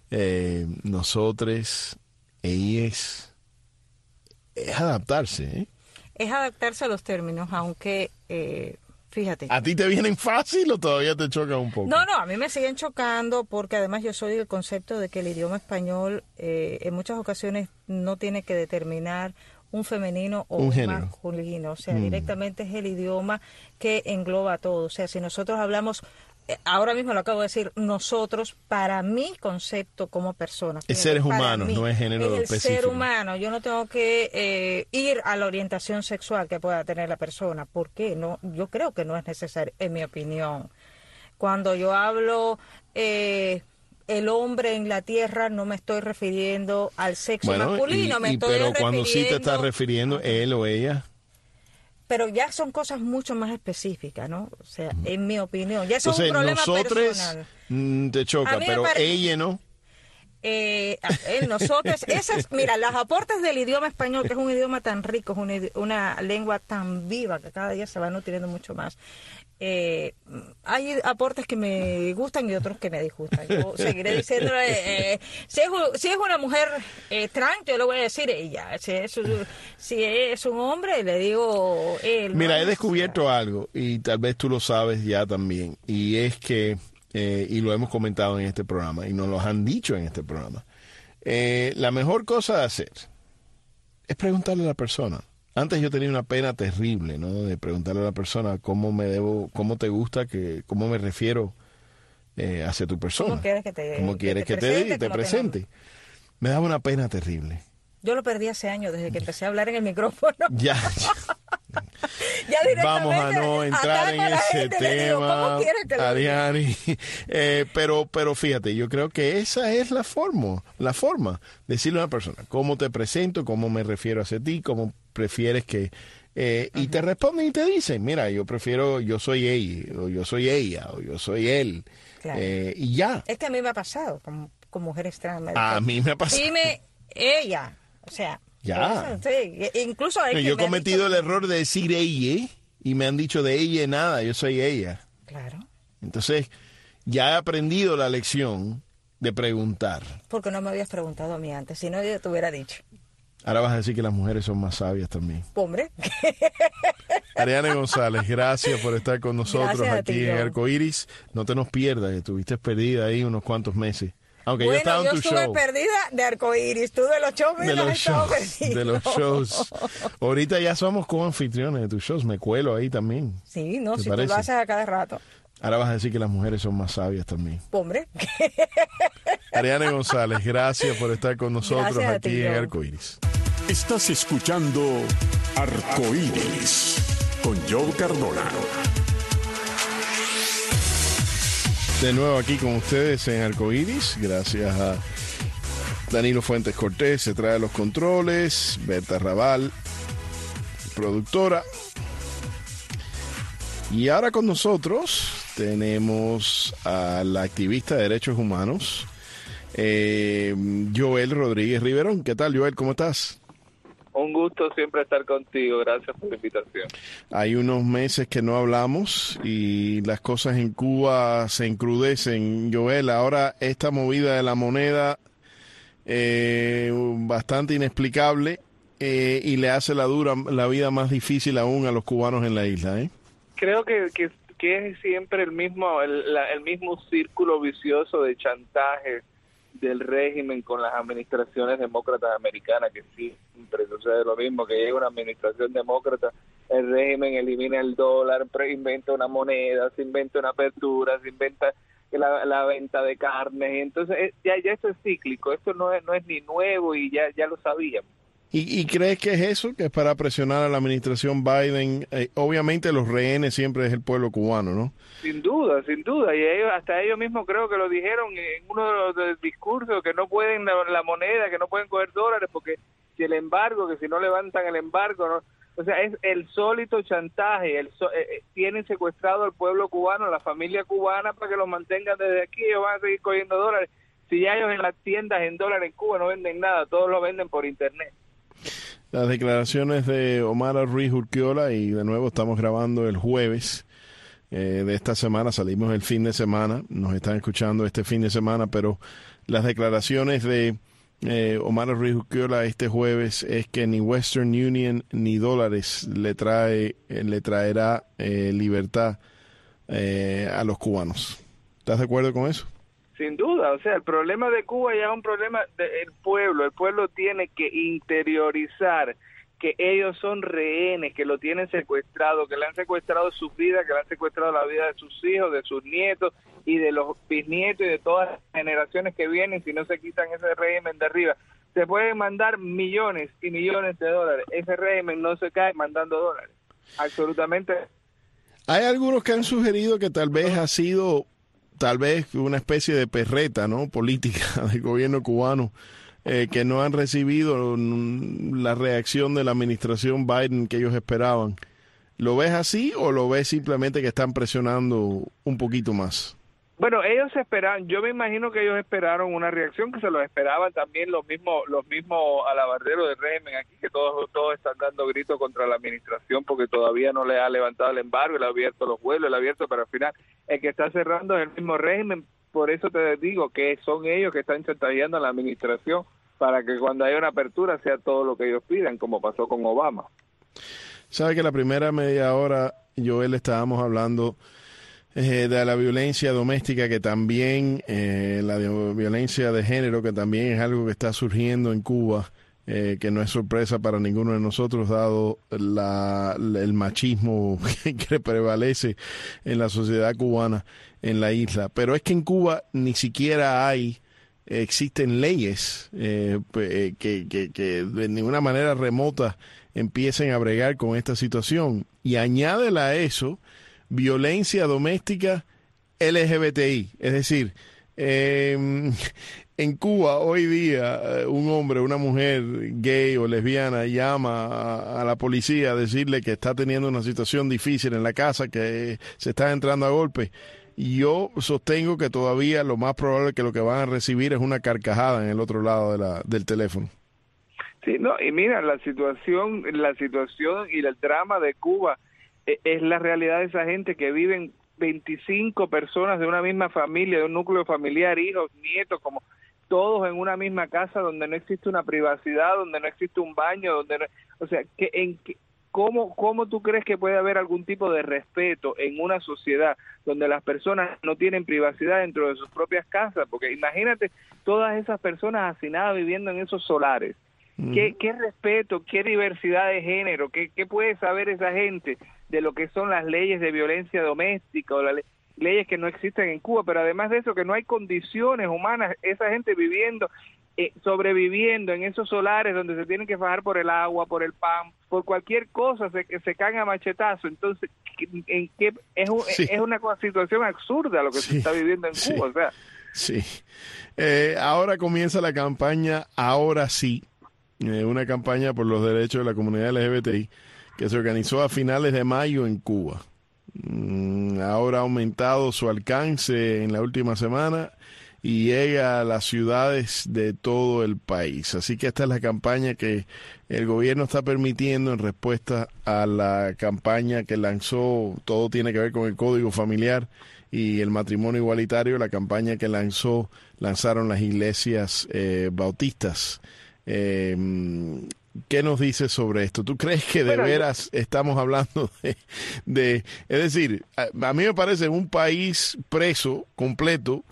Nosotros, ellos, es adaptarse, ¿eh? Es adaptarse a los términos, aunque, fíjate. ¿A ti te vienen fácil o todavía te chocan un poco? No, a mí me siguen chocando porque además yo soy del concepto de que el idioma español en muchas ocasiones no tiene que determinar un femenino o un masculino, o sea, directamente es el idioma que engloba todo. O sea, si nosotros hablamos, ahora mismo lo acabo de decir, nosotros, para mi concepto como persona. Es seres humanos, no es género es específico. El ser humano, yo no tengo que ir a la orientación sexual que pueda tener la persona. ¿Por qué? No, yo creo que no es necesario, en mi opinión. Cuando yo hablo el hombre en la tierra, no me estoy refiriendo al sexo masculino, pero cuando sí te estás refiriendo él o ella. Pero ya son cosas mucho más específicas, ¿no? O sea, en mi opinión, ya eso es un problema personal. Te choca, pero ella no. Nosotros, mira, los aportes del idioma español, que es un idioma tan rico, es una lengua tan viva que cada día se va nutriendo mucho más. Hay aportes que me gustan y otros que me disgustan. Yo seguiré diciéndole, si es una mujer trans, yo le voy a decir ella. Si es un hombre, le digo él. Mira, ¿no? he descubierto algo y tal vez tú lo sabes ya también, y es que y lo hemos comentado en este programa y nos lo han dicho en este programa, la mejor cosa de hacer es preguntarle a la persona. Antes yo tenía una pena terrible, ¿no? De preguntarle a la persona cómo te gusta, cómo me refiero hacia tu persona. ¿Cómo quieres que te presente? Me daba una pena terrible. Yo lo perdí hace años, desde que empecé a hablar en el micrófono. Ya vamos a no entrar en ese tema, Ariane. Pero fíjate, yo creo que esa es la forma, decirle a una persona cómo te presento, cómo me refiero hacia ti, cómo prefieres que... y te responden y te dicen, mira, yo soy ella, o yo soy ella, o yo soy él. Claro. Y ya. Es que a mí me ha pasado con mujeres trans. A mí me ha pasado. Dime ella, o sea... Ya. Sí, incluso yo he cometido el error de decir ella y me han dicho de ella nada, yo soy ella. Claro. Entonces, ya he aprendido la lección de preguntar. Porque no me habías preguntado a mí antes, si no yo te hubiera dicho. Ahora vas a decir que las mujeres son más sabias también. Hombre. Ariane González, gracias por estar con nosotros aquí en Arcoiris. No te nos pierdas, estuviste perdida ahí unos cuantos meses. Aunque bueno, yo estaba en tu estuve show. perdida de arcoíris. Tú de los shows De los shows, perdido. de los shows. Ahorita ya somos co-anfitriones de tus shows. Me cuelo ahí también. Sí, no, ¿Te si parece? tú lo haces a cada rato. Ahora vas a decir que las mujeres son más sabias también. Hombre. Ariane González, gracias por estar con nosotros Gracias a ti, aquí en Joe. Arcoíris. Estás escuchando Arcoíris con Joe Cardona. De nuevo aquí con ustedes en Arcoíris, gracias a Danilo Fuentes Cortés, se trae los controles, Berta Raval, productora. Y ahora con nosotros tenemos a la activista de derechos humanos, Joel Rodríguez Riverón. ¿Qué tal, Joel? ¿Cómo estás? Un gusto siempre estar contigo. Gracias por la invitación. Hay unos meses que no hablamos y las cosas en Cuba se encrudecen. Joel, ahora esta movida de la moneda bastante inexplicable y le hace la vida más difícil aún a los cubanos en la isla, ¿eh? Creo que es siempre el mismo círculo vicioso de chantaje del régimen con las administraciones demócratas americanas, que siempre sucede lo mismo, que llega una administración demócrata, el régimen elimina el dólar, inventa una moneda, se inventa una apertura, se inventa la venta de carnes, y entonces ya esto es cíclico, esto no es ni nuevo y ya lo sabíamos. ¿Y crees que es eso? Que es para presionar a la administración Biden. Obviamente los rehenes siempre es el pueblo cubano, ¿no? Sin duda, y hasta ellos mismos creo que lo dijeron en uno de los discursos, que no pueden la moneda, que no pueden coger dólares, porque si el embargo, que si no levantan el embargo, ¿no? O sea, es el sólito chantaje, tienen secuestrado al pueblo cubano, a la familia cubana, para que los mantengan desde aquí, ellos van a seguir cogiendo dólares. Si ya ellos en las tiendas en dólares en Cuba no venden nada, todos lo venden por internet. Las declaraciones de Omar Ruiz Urquiola, y de nuevo estamos grabando el jueves de esta semana, salimos el fin de semana, nos están escuchando este fin de semana, pero las declaraciones de Omar Ruiz Urquiola este jueves es que ni Western Union ni dólares le traerá libertad a los cubanos. ¿Estás de acuerdo con eso? Sin duda, o sea, el problema de Cuba ya es un problema del pueblo. El pueblo tiene que interiorizar que ellos son rehenes, que lo tienen secuestrado, que le han secuestrado su vida, que le han secuestrado la vida de sus hijos, de sus nietos y de los bisnietos y de todas las generaciones que vienen si no se quitan ese régimen de arriba. Se pueden mandar millones y millones de dólares. Ese régimen no se cae mandando dólares. Absolutamente. Hay algunos que han sugerido que tal vez ha sido una especie de perreta, ¿no?, política del gobierno cubano, que no han recibido la reacción de la administración Biden que ellos esperaban. ¿Lo ves así o lo ves simplemente que están presionando un poquito más? Bueno, ellos esperaban, yo me imagino que ellos esperaron una reacción que se lo esperaban también los mismos alabarderos del régimen aquí, que todos están dando gritos contra la administración porque todavía no le ha levantado el embargo, le ha abierto los vuelos, le ha abierto, pero al final el que está cerrando es el mismo régimen. Por eso te digo que son ellos que están chantajeando a la administración para que cuando haya una apertura sea todo lo que ellos pidan, como pasó con Obama. Sabe que la primera media hora, Joel, estábamos hablando de la violencia doméstica, que también, la violencia de género, que también es algo que está surgiendo en Cuba, que no es sorpresa para ninguno de nosotros, dado el machismo que prevalece en la sociedad cubana en la isla. Pero es que en Cuba ni siquiera existen leyes que de ninguna manera remota empiecen a bregar con esta situación. Y añádele a eso violencia doméstica LGBTI, es decir, en Cuba hoy día un hombre, una mujer gay o lesbiana llama a la policía a decirle que está teniendo una situación difícil en la casa, que se está entrando a golpes. Y yo sostengo que todavía lo más probable es que lo que van a recibir es una carcajada en el otro lado del teléfono. Sí, no, y mira, la situación y el drama de Cuba es la realidad de esa gente que viven 25 personas de una misma familia, de un núcleo familiar, hijos, nietos, como todos en una misma casa donde no existe una privacidad, donde no existe un baño, o sea, ¿cómo tú crees que puede haber algún tipo de respeto en una sociedad donde las personas no tienen privacidad dentro de sus propias casas? Porque imagínate todas esas personas hacinadas viviendo en esos solares. ¿Qué respeto, qué diversidad de género, qué puede saber esa gente de lo que son las leyes de violencia doméstica o las leyes que no existen en Cuba? Pero además de eso, que no hay condiciones humanas, esa gente viviendo, sobreviviendo en esos solares donde se tienen que fajar por el agua, por el pan, por cualquier cosa, se caen a machetazo. Entonces, es una situación absurda lo que se está viviendo en Cuba. O sea. Sí. Ahora comienza la campaña Ahora Sí, una campaña por los derechos de la comunidad LGBTI que se organizó a finales de mayo en Cuba. Ahora ha aumentado su alcance en la última semana y llega a las ciudades de todo el país. Así que esta es la campaña que el gobierno está permitiendo en respuesta a la campaña que lanzó, todo tiene que ver con el Código Familiar y el matrimonio igualitario, la campaña que lanzaron las iglesias bautistas. ¿Qué nos dices sobre esto? ¿Tú crees que de veras estamos hablando es decir, a mí me parece un país preso, completo,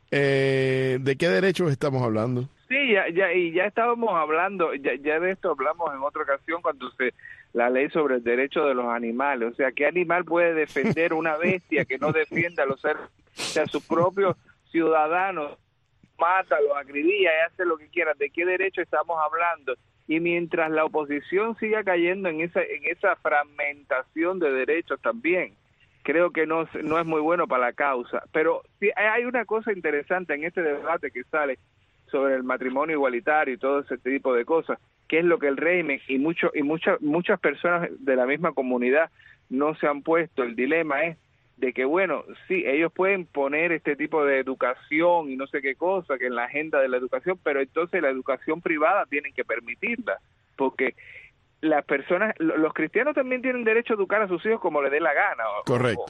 ¿de qué derechos estamos hablando? Sí, ya estábamos hablando, ya de esto hablamos en otra ocasión cuando la ley sobre el derecho de los animales. O sea, ¿qué animal puede defender una bestia que no defienda a los seres, a sus propios ciudadanos? Mata, los acribilla y hace lo que quiera. ¿De qué derecho estamos hablando? Y mientras la oposición siga cayendo en esa fragmentación de derechos también, creo que no es muy bueno para la causa. Pero sí, hay una cosa interesante en este debate que sale sobre el matrimonio igualitario y todo ese tipo de cosas, que es lo que el régimen y muchas personas de la misma comunidad no se han puesto. El dilema es de que, bueno, sí, ellos pueden poner este tipo de educación y no sé qué cosa, que en la agenda de la educación, pero entonces la educación privada tienen que permitirla, porque las personas, los cristianos también tienen derecho a educar a sus hijos como les dé la gana. Correcto.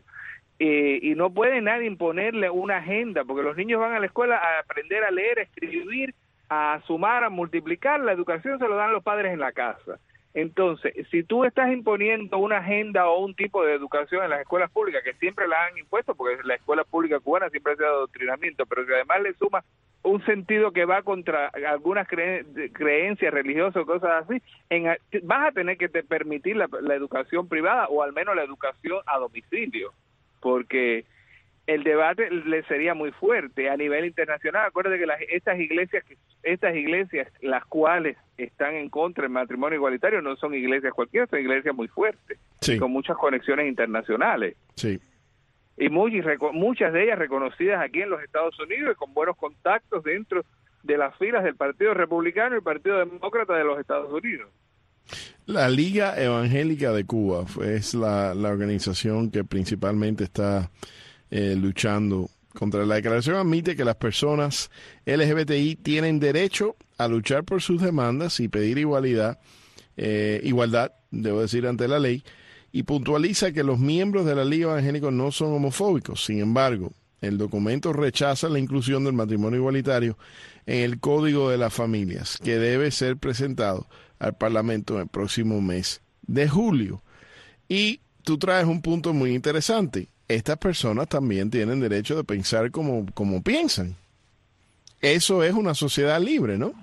Y no puede nadie imponerle una agenda, porque los niños van a la escuela a aprender a leer, a escribir, a sumar, a multiplicar. La educación se lo dan los padres en la casa. Entonces, si tú estás imponiendo una agenda o un tipo de educación en las escuelas públicas, que siempre la han impuesto, porque la escuela pública cubana siempre ha sido adoctrinamiento, pero si además le suma un sentido que va contra algunas creencias religiosas o cosas así, vas a tener que permitir la educación privada o al menos la educación a domicilio, porque el debate le sería muy fuerte a nivel internacional. Acuérdate que estas iglesias las cuales están en contra del matrimonio igualitario no son iglesias cualquiera, son iglesias muy fuertes, sí, con muchas conexiones internacionales. Sí. Y muchas de ellas reconocidas aquí en los Estados Unidos y con buenos contactos dentro de las filas del Partido Republicano y el Partido Demócrata de los Estados Unidos. La Liga Evangélica de Cuba es la organización que principalmente está luchando contra la declaración. Admite que las personas LGBTI tienen derecho a luchar por sus demandas y pedir igualdad, debo decir, ante la ley, y puntualiza que los miembros de la Liga Evangélica no son homofóbicos. Sin embargo, el documento rechaza la inclusión del matrimonio igualitario en el Código de las Familias, que debe ser presentado al Parlamento en el próximo mes de julio. Y tú traes un punto muy interesante. Estas personas también tienen derecho de pensar como piensan. Eso es una sociedad libre, ¿no?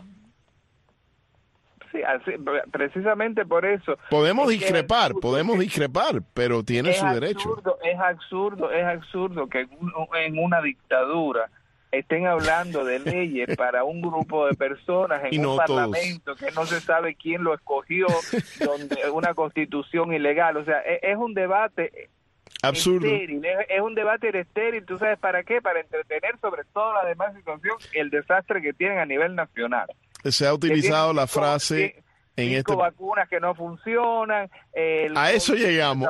Sí, precisamente por eso. Podemos discrepar, pero tiene su derecho. Es absurdo que en una dictadura estén hablando de leyes para un grupo de personas en un parlamento que no se sabe quién lo escogió, donde una constitución ilegal. O sea, es un debate absurdo. Estéril, es un debate estéril. ¿Tú sabes para qué? Para entretener sobre toda la demás situación el desastre que tienen a nivel nacional. Se ha utilizado la frase en cinco vacunas que no funcionan. A eso llegamos,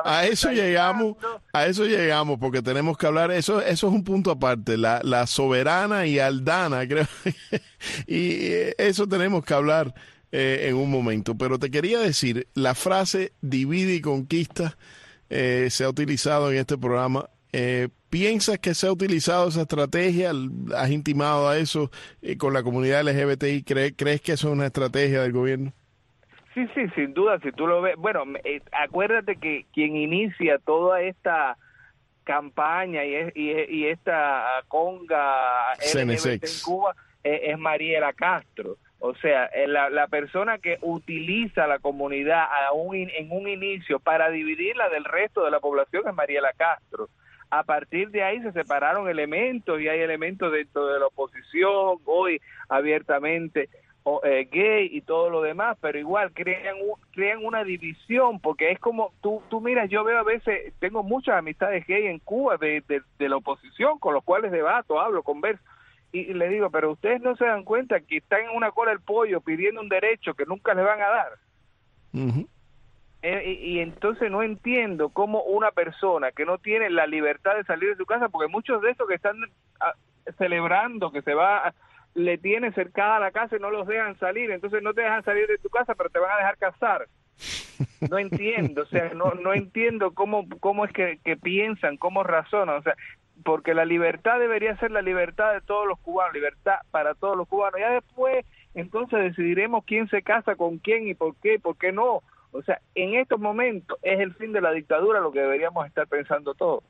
porque tenemos que hablar, eso es un punto aparte, la soberana y aldana, creo, y eso tenemos que hablar en un momento. Pero te quería decir, la frase divide y conquista se ha utilizado en este programa. ¿Piensas que se ha utilizado esa estrategia? ¿Has intimado a eso con la comunidad LGBTI? ¿Crees que eso es una estrategia del gobierno? Sí, sin duda, si tú lo ves. Bueno, acuérdate que quien inicia toda esta campaña y esta conga LGBT en Cuba es Mariela Castro. O sea, la persona que utiliza la comunidad en un inicio para dividirla del resto de la población es Mariela Castro. A partir de ahí se separaron elementos y hay elementos dentro de la oposición, hoy abiertamente gay y todo lo demás, pero igual crean una división, porque es como, tú miras, yo veo a veces, tengo muchas amistades gay en Cuba de la oposición, con los cuales debato, hablo, converso, y le digo, pero ustedes no se dan cuenta que están en una cola del pollo pidiendo un derecho que nunca les van a dar. Uh-huh. Y entonces no entiendo cómo una persona que no tiene la libertad de salir de su casa, porque muchos de estos que están celebrando que se va, le tiene cercada la casa y no los dejan salir, entonces no te dejan salir de tu casa, pero te van a dejar casar. No entiendo, o sea, no entiendo cómo es que piensan, cómo razonan, o sea, porque la libertad debería ser la libertad de todos los cubanos, libertad para todos los cubanos. Ya después, entonces decidiremos quién se casa con quién y por qué no. O sea, en estos momentos es el fin de la dictadura lo que deberíamos estar pensando todos.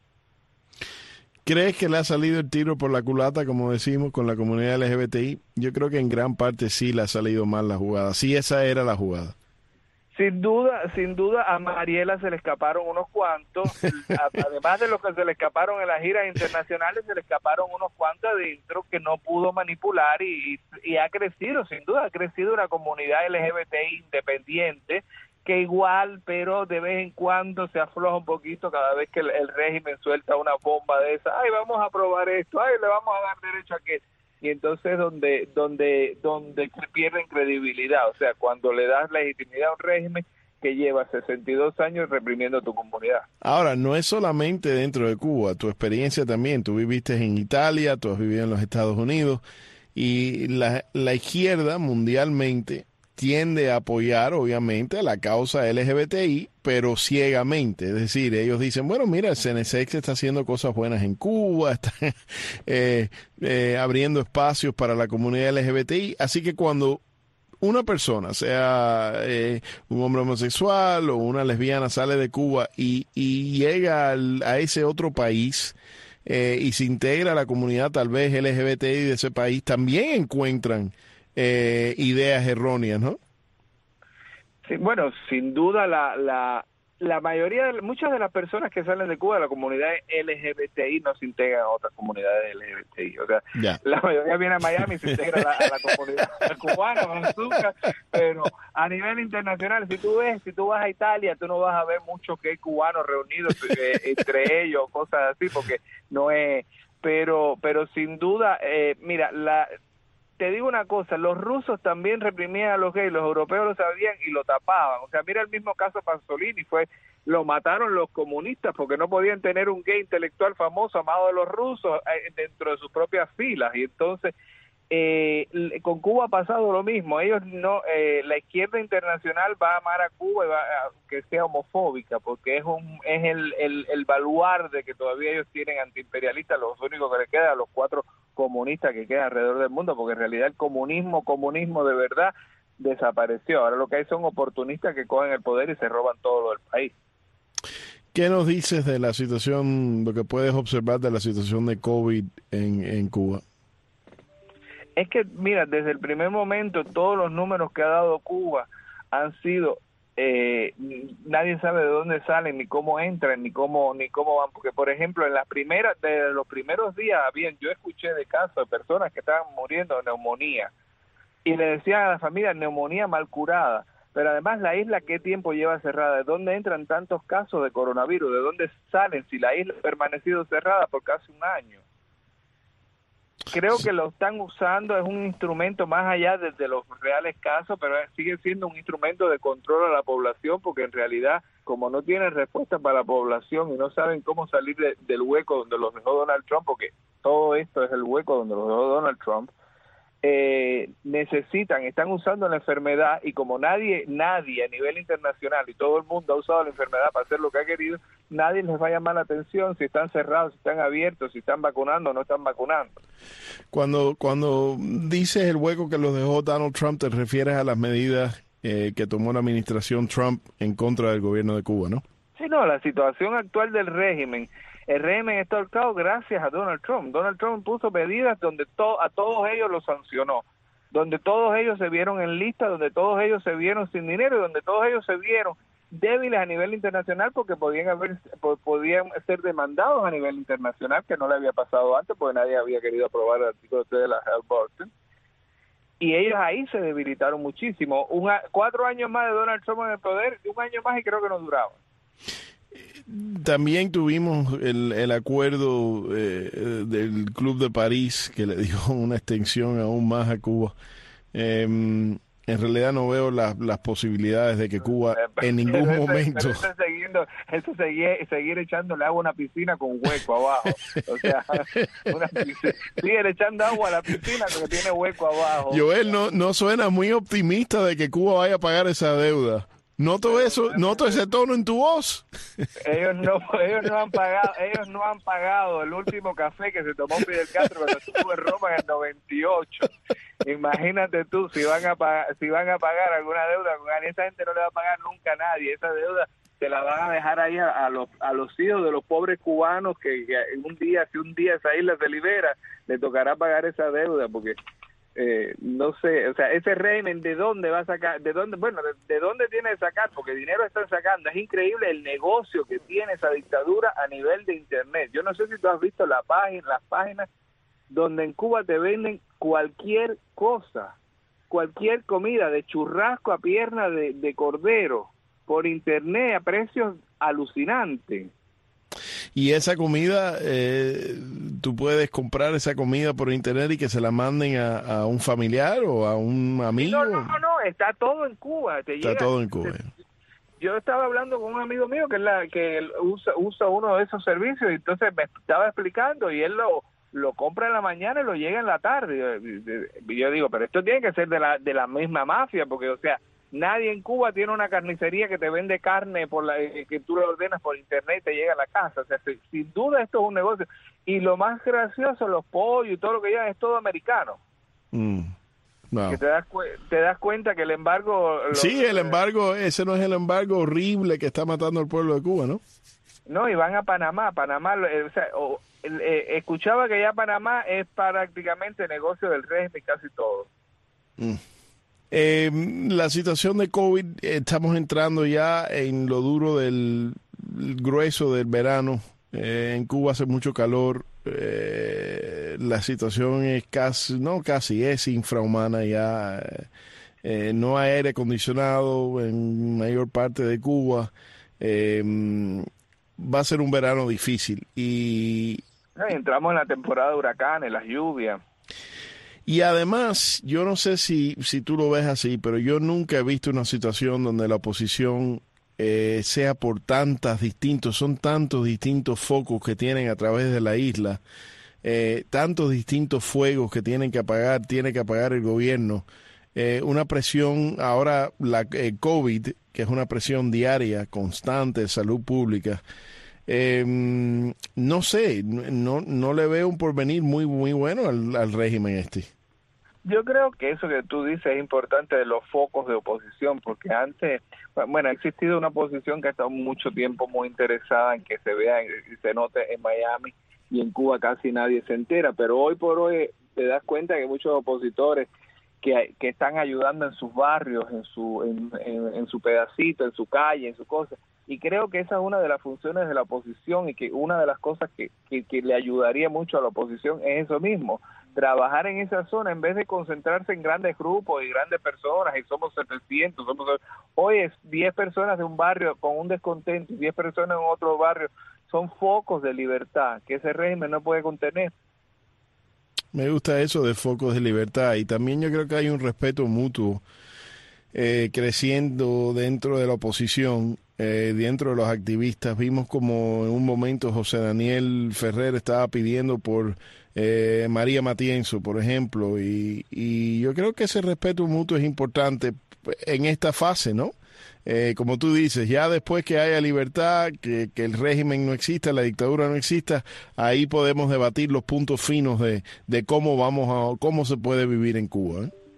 ¿Crees que le ha salido el tiro por la culata, como decimos, con la comunidad LGBTI? Yo creo que en gran parte sí le ha salido mal la jugada. Sí, esa era la jugada. Sin duda, a Mariela se le escaparon unos cuantos, además de los que se le escaparon en las giras internacionales, se le escaparon unos cuantos adentro que no pudo manipular y ha crecido, sin duda, ha crecido una comunidad LGBTI independiente, que igual, pero de vez en cuando se afloja un poquito cada vez que el régimen suelta una bomba de esa, ay, vamos a aprobar esto, ay, le vamos a dar derecho a aquel. Y entonces donde pierden credibilidad, o sea, cuando le das legitimidad a un régimen que lleva 62 años reprimiendo tu comunidad. Ahora, no es solamente dentro de Cuba, tu experiencia también, tú viviste en Italia, tú has vivido en los Estados Unidos, y la izquierda mundialmente tiende a apoyar, obviamente, a la causa LGBTI, pero ciegamente. Es decir, ellos dicen, bueno, mira, el CNSX está haciendo cosas buenas en Cuba, está abriendo espacios para la comunidad LGBTI. Así que cuando una persona, sea un hombre homosexual o una lesbiana, sale de Cuba y llega a ese otro país y se integra a la comunidad tal vez LGBTI de ese país, también encuentran ideas erróneas, ¿no? Sí, bueno, sin duda la mayoría, muchas de las personas que salen de Cuba, de la comunidad LGBTI, no se integran a otras comunidades LGBTI. O sea, La mayoría viene a Miami y se integra a la comunidad cubana, con azúcar, pero a nivel internacional, si tú vas a Italia, tú no vas a ver muchos gays cubanos reunidos entre ellos, cosas así, porque no es, pero sin duda, mira, te digo una cosa, los rusos también reprimían a los gays, los europeos lo sabían y lo tapaban. O sea, mira el mismo caso Pasolini, lo mataron los comunistas porque no podían tener un gay intelectual famoso amado de los rusos dentro de sus propias filas. Y entonces, con Cuba ha pasado lo mismo. Ellos no, la izquierda internacional va a amar a Cuba y va a que sea homofóbica, porque es el baluarte que todavía ellos tienen antiimperialistas, los únicos que le quedan a los 4 comunistas que quedan alrededor del mundo, porque en realidad el comunismo de verdad desapareció. Ahora lo que hay son oportunistas que cogen el poder y se roban todo lo del país. ¿Qué nos dices de la situación, lo que puedes observar de la situación de COVID en Cuba? Es que, mira, desde el primer momento todos los números que ha dado Cuba han sido, nadie sabe de dónde salen, ni cómo entran, ni cómo van, porque por ejemplo de los primeros días yo escuché de casos de personas que estaban muriendo de neumonía, y le decían a la familia neumonía mal curada, pero además la isla ¿qué tiempo lleva cerrada? ¿De dónde entran tantos casos de coronavirus? ¿De dónde salen si la isla ha permanecido cerrada por casi un año? Creo que lo están usando, es un instrumento más allá de los reales casos, pero sigue siendo un instrumento de control a la población, porque en realidad, como no tienen respuesta para la población y no saben cómo salir del hueco donde los dejó Donald Trump, porque todo esto es el hueco donde los dejó Donald Trump, están usando la enfermedad, y como nadie a nivel internacional y todo el mundo ha usado la enfermedad para hacer lo que ha querido, nadie les va a llamar la atención si están cerrados, si están abiertos, si están vacunando o no están vacunando. Cuando dices el hueco que los dejó Donald Trump, ¿te refieres a las medidas que tomó la administración Trump en contra del gobierno de Cuba, ¿no? Sí, no, la situación actual del régimen, el régimen está ahorcado gracias a Donald Trump. Donald Trump puso medidas donde a todos ellos los sancionó, donde todos ellos se vieron en lista, donde todos ellos se vieron sin dinero y donde todos ellos se vieron débiles a nivel internacional porque podían ser demandados a nivel internacional, que no le había pasado antes porque nadie había querido aprobar el artículo 3 de la Helms-Burton. Y ellos ahí se debilitaron muchísimo. 4 años más de Donald Trump en el poder, 1 año más y creo que no duraba. También tuvimos el acuerdo del Club de París que le dio una extensión aún más a Cuba. En realidad no veo las posibilidades de que Cuba en ningún momento... Eso es seguir echándole agua a una piscina con hueco abajo. O sea, sigue echando agua a la piscina que tiene hueco abajo. Joel, no suena muy optimista de que Cuba vaya a pagar esa deuda. Noto ese tono en tu voz. Ellos no han pagado el último café que se tomó Fidel Castro cuando estuvo en Roma en el 98. Imagínate tú si van a pagar alguna deuda, a esa gente no le va a pagar nunca a nadie. Esa deuda se la van a dejar ahí a los hijos de los pobres cubanos que si un día esa isla se libera, le tocará pagar esa deuda porque no sé, o sea, ese régimen ¿de dónde va a sacar? ¿De dónde tiene que sacar? Porque dinero están sacando. Es increíble el negocio que tiene esa dictadura a nivel de internet. Yo no sé si tú has visto las páginas donde en Cuba te venden cualquier cosa, cualquier comida, de churrasco a pierna de cordero, por internet a precios alucinantes. Y esa comida, tú puedes comprar esa comida por internet y que se la manden a un familiar o a un amigo. No, está todo en Cuba. Todo en Cuba. Yo estaba hablando con un amigo mío que él usa uno de esos servicios y entonces me estaba explicando y él lo compra en la mañana y lo llega en la tarde. Y yo digo, pero esto tiene que ser de la misma mafia, porque, o sea, nadie en Cuba tiene una carnicería que te vende carne que tú lo ordenas por internet y te llega a la casa. O sea, sin duda esto es un negocio. Y lo más gracioso, los pollos y todo lo que llevan es todo americano. No. Que te das cuenta que el embargo... Sí, el embargo, ese no es el embargo horrible que está matando al pueblo de Cuba, ¿no? No, y van a Panamá, o sea, escuchaba que ya Panamá es prácticamente negocio del régimen casi todo. La situación de COVID, estamos entrando ya en lo duro del grueso del verano. En Cuba hace mucho calor. La situación es es infrahumana ya. No hay aire acondicionado en mayor parte de Cuba. Va a ser un verano difícil. Y entramos en la temporada de huracanes, las lluvias. Y además, yo no sé si tú lo ves así, pero yo nunca he visto una situación donde la oposición sea por son tantos distintos focos que tienen a través de la isla, tantos distintos fuegos que tiene que apagar el gobierno, una presión, ahora la COVID, que es una presión diaria, constante de salud pública. No sé, no le veo un porvenir muy bueno al régimen este. Yo creo que eso que tú dices es importante de los focos de oposición, porque antes, ha existido una oposición que ha estado mucho tiempo muy interesada en que se vea y se note en Miami, y en Cuba casi nadie se entera, pero hoy por hoy te das cuenta que muchos opositores que están ayudando en sus barrios, en su pedacito, en su calle, en su cosa. Y creo que esa es una de las funciones de la oposición y que una de las cosas que le ayudaría mucho a la oposición es eso mismo, trabajar en esa zona en vez de concentrarse en grandes grupos y grandes personas, y somos 700, hoy es 10 personas de un barrio con un descontento y 10 personas en otro barrio, son focos de libertad que ese régimen no puede contener. Me gusta eso de focos de libertad, y también yo creo que hay un respeto mutuo creciendo dentro de la oposición, dentro de los activistas. Vimos como en un momento José Daniel Ferrer estaba pidiendo por María Matienzo, por ejemplo, y yo creo que ese respeto mutuo es importante en esta fase, ¿no? Como tú dices, ya después que haya libertad, que el régimen no exista, la dictadura no exista, ahí podemos debatir los puntos finos de cómo se puede vivir en Cuba, ¿eh?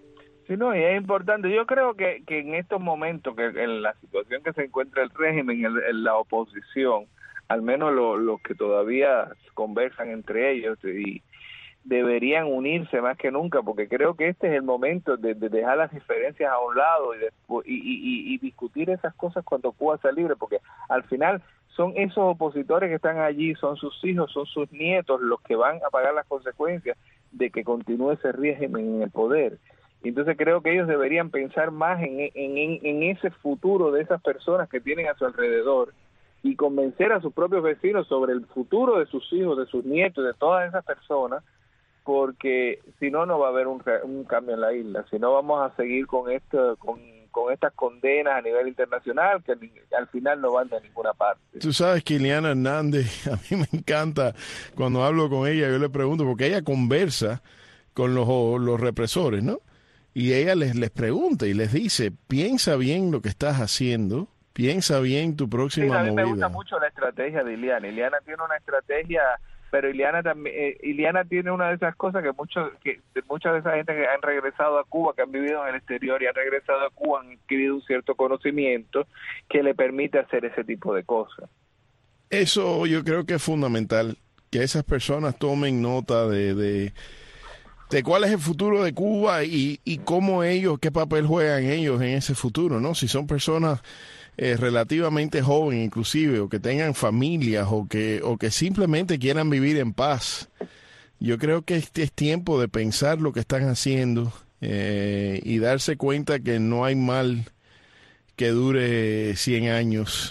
Sí, no, y es importante. Yo creo que en estos momentos, que en la situación que se encuentra el régimen, en la oposición, al menos los que todavía conversan entre ellos, y deberían unirse más que nunca, porque creo que este es el momento de dejar las diferencias a un lado y discutir esas cosas cuando Cuba sea libre, porque al final son esos opositores que están allí, son sus hijos, son sus nietos los que van a pagar las consecuencias de que continúe ese régimen en el poder. Entonces creo que ellos deberían pensar más en ese futuro de esas personas que tienen a su alrededor y convencer a sus propios vecinos sobre el futuro de sus hijos, de sus nietos, de todas esas personas, porque si no, no va a haber un cambio en la isla. Si no, vamos a seguir con estas condenas a nivel internacional que al final no van de ninguna parte. Tú sabes que Ileana Hernández, a mí me encanta cuando hablo con ella, yo le pregunto, porque ella conversa con los represores, ¿no? Y ella les pregunta y les dice, piensa bien lo que estás haciendo, piensa bien tu próxima movida. A mí me gusta mucho la estrategia de Ileana. Ileana tiene una estrategia, pero Ileana también, Ileana tiene una de esas cosas que mucha de esa gente que han regresado a Cuba, que han vivido en el exterior y han regresado a Cuba, han adquirido un cierto conocimiento que le permite hacer ese tipo de cosas. Eso yo creo que es fundamental, que esas personas tomen nota de cuál es el futuro de Cuba y cómo ellos, qué papel juegan ellos en ese futuro, ¿no? Si son personas relativamente jóvenes inclusive, o que tengan familias, o que simplemente quieran vivir en paz. Yo creo que este es tiempo de pensar lo que están haciendo y darse cuenta que no hay mal que dure 100 años,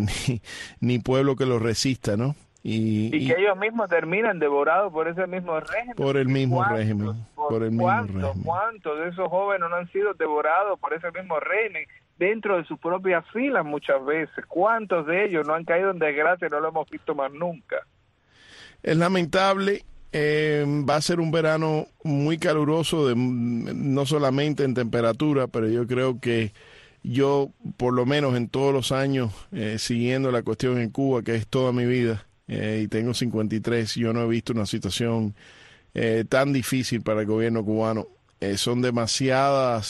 ni pueblo que lo resista, ¿no? Y que ellos mismos terminan devorados por ese mismo régimen. Por el mismo régimen. ¿Cuántos de esos jóvenes no han sido devorados por ese mismo régimen dentro de sus propias filas muchas veces? ¿Cuántos de ellos no han caído en desgracia y no lo hemos visto más nunca? Es lamentable. Va a ser un verano muy caluroso, no solamente en temperatura, pero yo creo que yo, por lo menos en todos los años, siguiendo la cuestión en Cuba, que es toda mi vida, y tengo 53, yo no he visto una situación tan difícil para el gobierno cubano. Son demasiados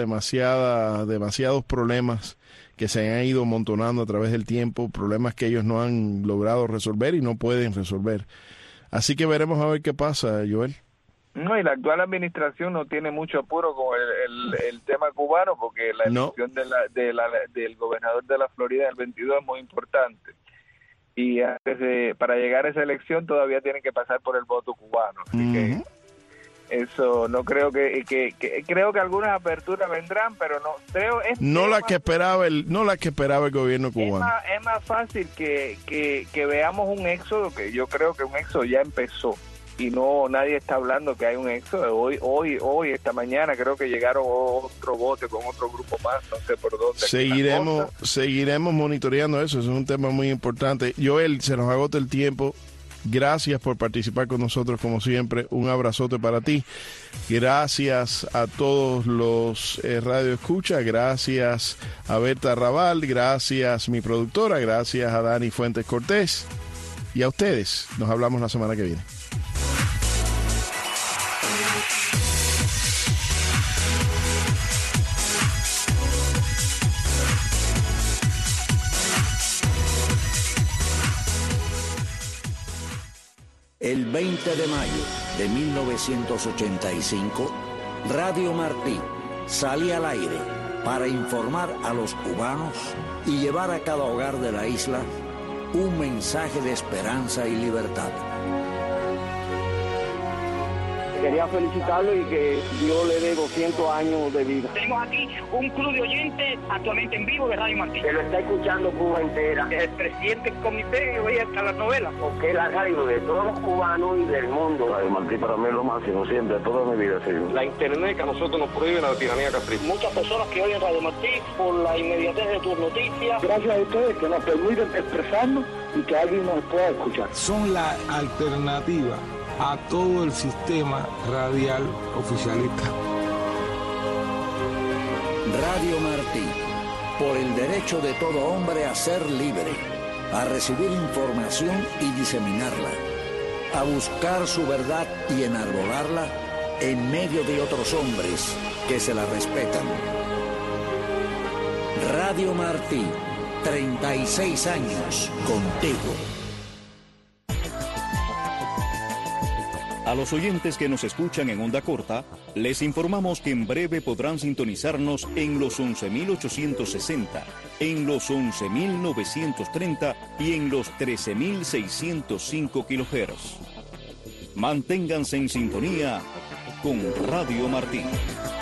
problemas que se han ido amontonando a través del tiempo, problemas que ellos no han logrado resolver y no pueden resolver. Así que veremos a ver qué pasa, Joel. No, y la actual administración no tiene mucho apuro con el tema cubano, porque la elección del gobernador de la Florida del 22 es muy importante. Y para llegar a esa elección todavía tienen que pasar por el voto cubano. Así que eso no creo creo que algunas aperturas vendrán, pero no las que esperaba el gobierno cubano. Es más fácil que veamos un éxodo, que yo creo que un éxodo ya empezó y no nadie está hablando que hay un éxodo. Hoy esta mañana creo que llegaron otro bote con otro grupo más, no sé por dónde. Seguiremos monitoreando eso, es un tema muy importante. Joel, se nos agota el tiempo. Gracias por participar con nosotros como siempre. Un abrazote para ti. Gracias a todos los Radio Escucha. Gracias a Berta Raval. Gracias mi productora. Gracias a Dani Fuentes Cortés. Y a ustedes. Nos hablamos la semana que viene. El 20 de mayo de 1985, Radio Martí salía al aire para informar a los cubanos y llevar a cada hogar de la isla un mensaje de esperanza y libertad. Quería felicitarlo y que Dios le dé 200 años de vida. Tenemos aquí un club de oyentes actualmente en vivo de Radio Martí. Que lo está escuchando Cuba entera. El presidente del comité oye hasta las novelas. Porque es la radio de todos los cubanos y del mundo. Radio Martí para mí es lo máximo, siempre, toda mi vida. Sí. La internet que a nosotros nos prohíbe la tiranía caprichosa. Muchas personas que oyen Radio Martí por la inmediatez de tus noticias. Gracias a ustedes que nos permiten expresarnos y que alguien nos pueda escuchar. Son la alternativa a todo el sistema radial oficialista. Radio Martí, por el derecho de todo hombre a ser libre, a recibir información y diseminarla, a buscar su verdad y enarbolarla en medio de otros hombres que se la respetan. Radio Martí, 36 años contigo. A los oyentes que nos escuchan en onda corta, les informamos que en breve podrán sintonizarnos en los 11.860, en los 11.930 y en los 13.605 kilohertz. Manténganse en sintonía con Radio Martí.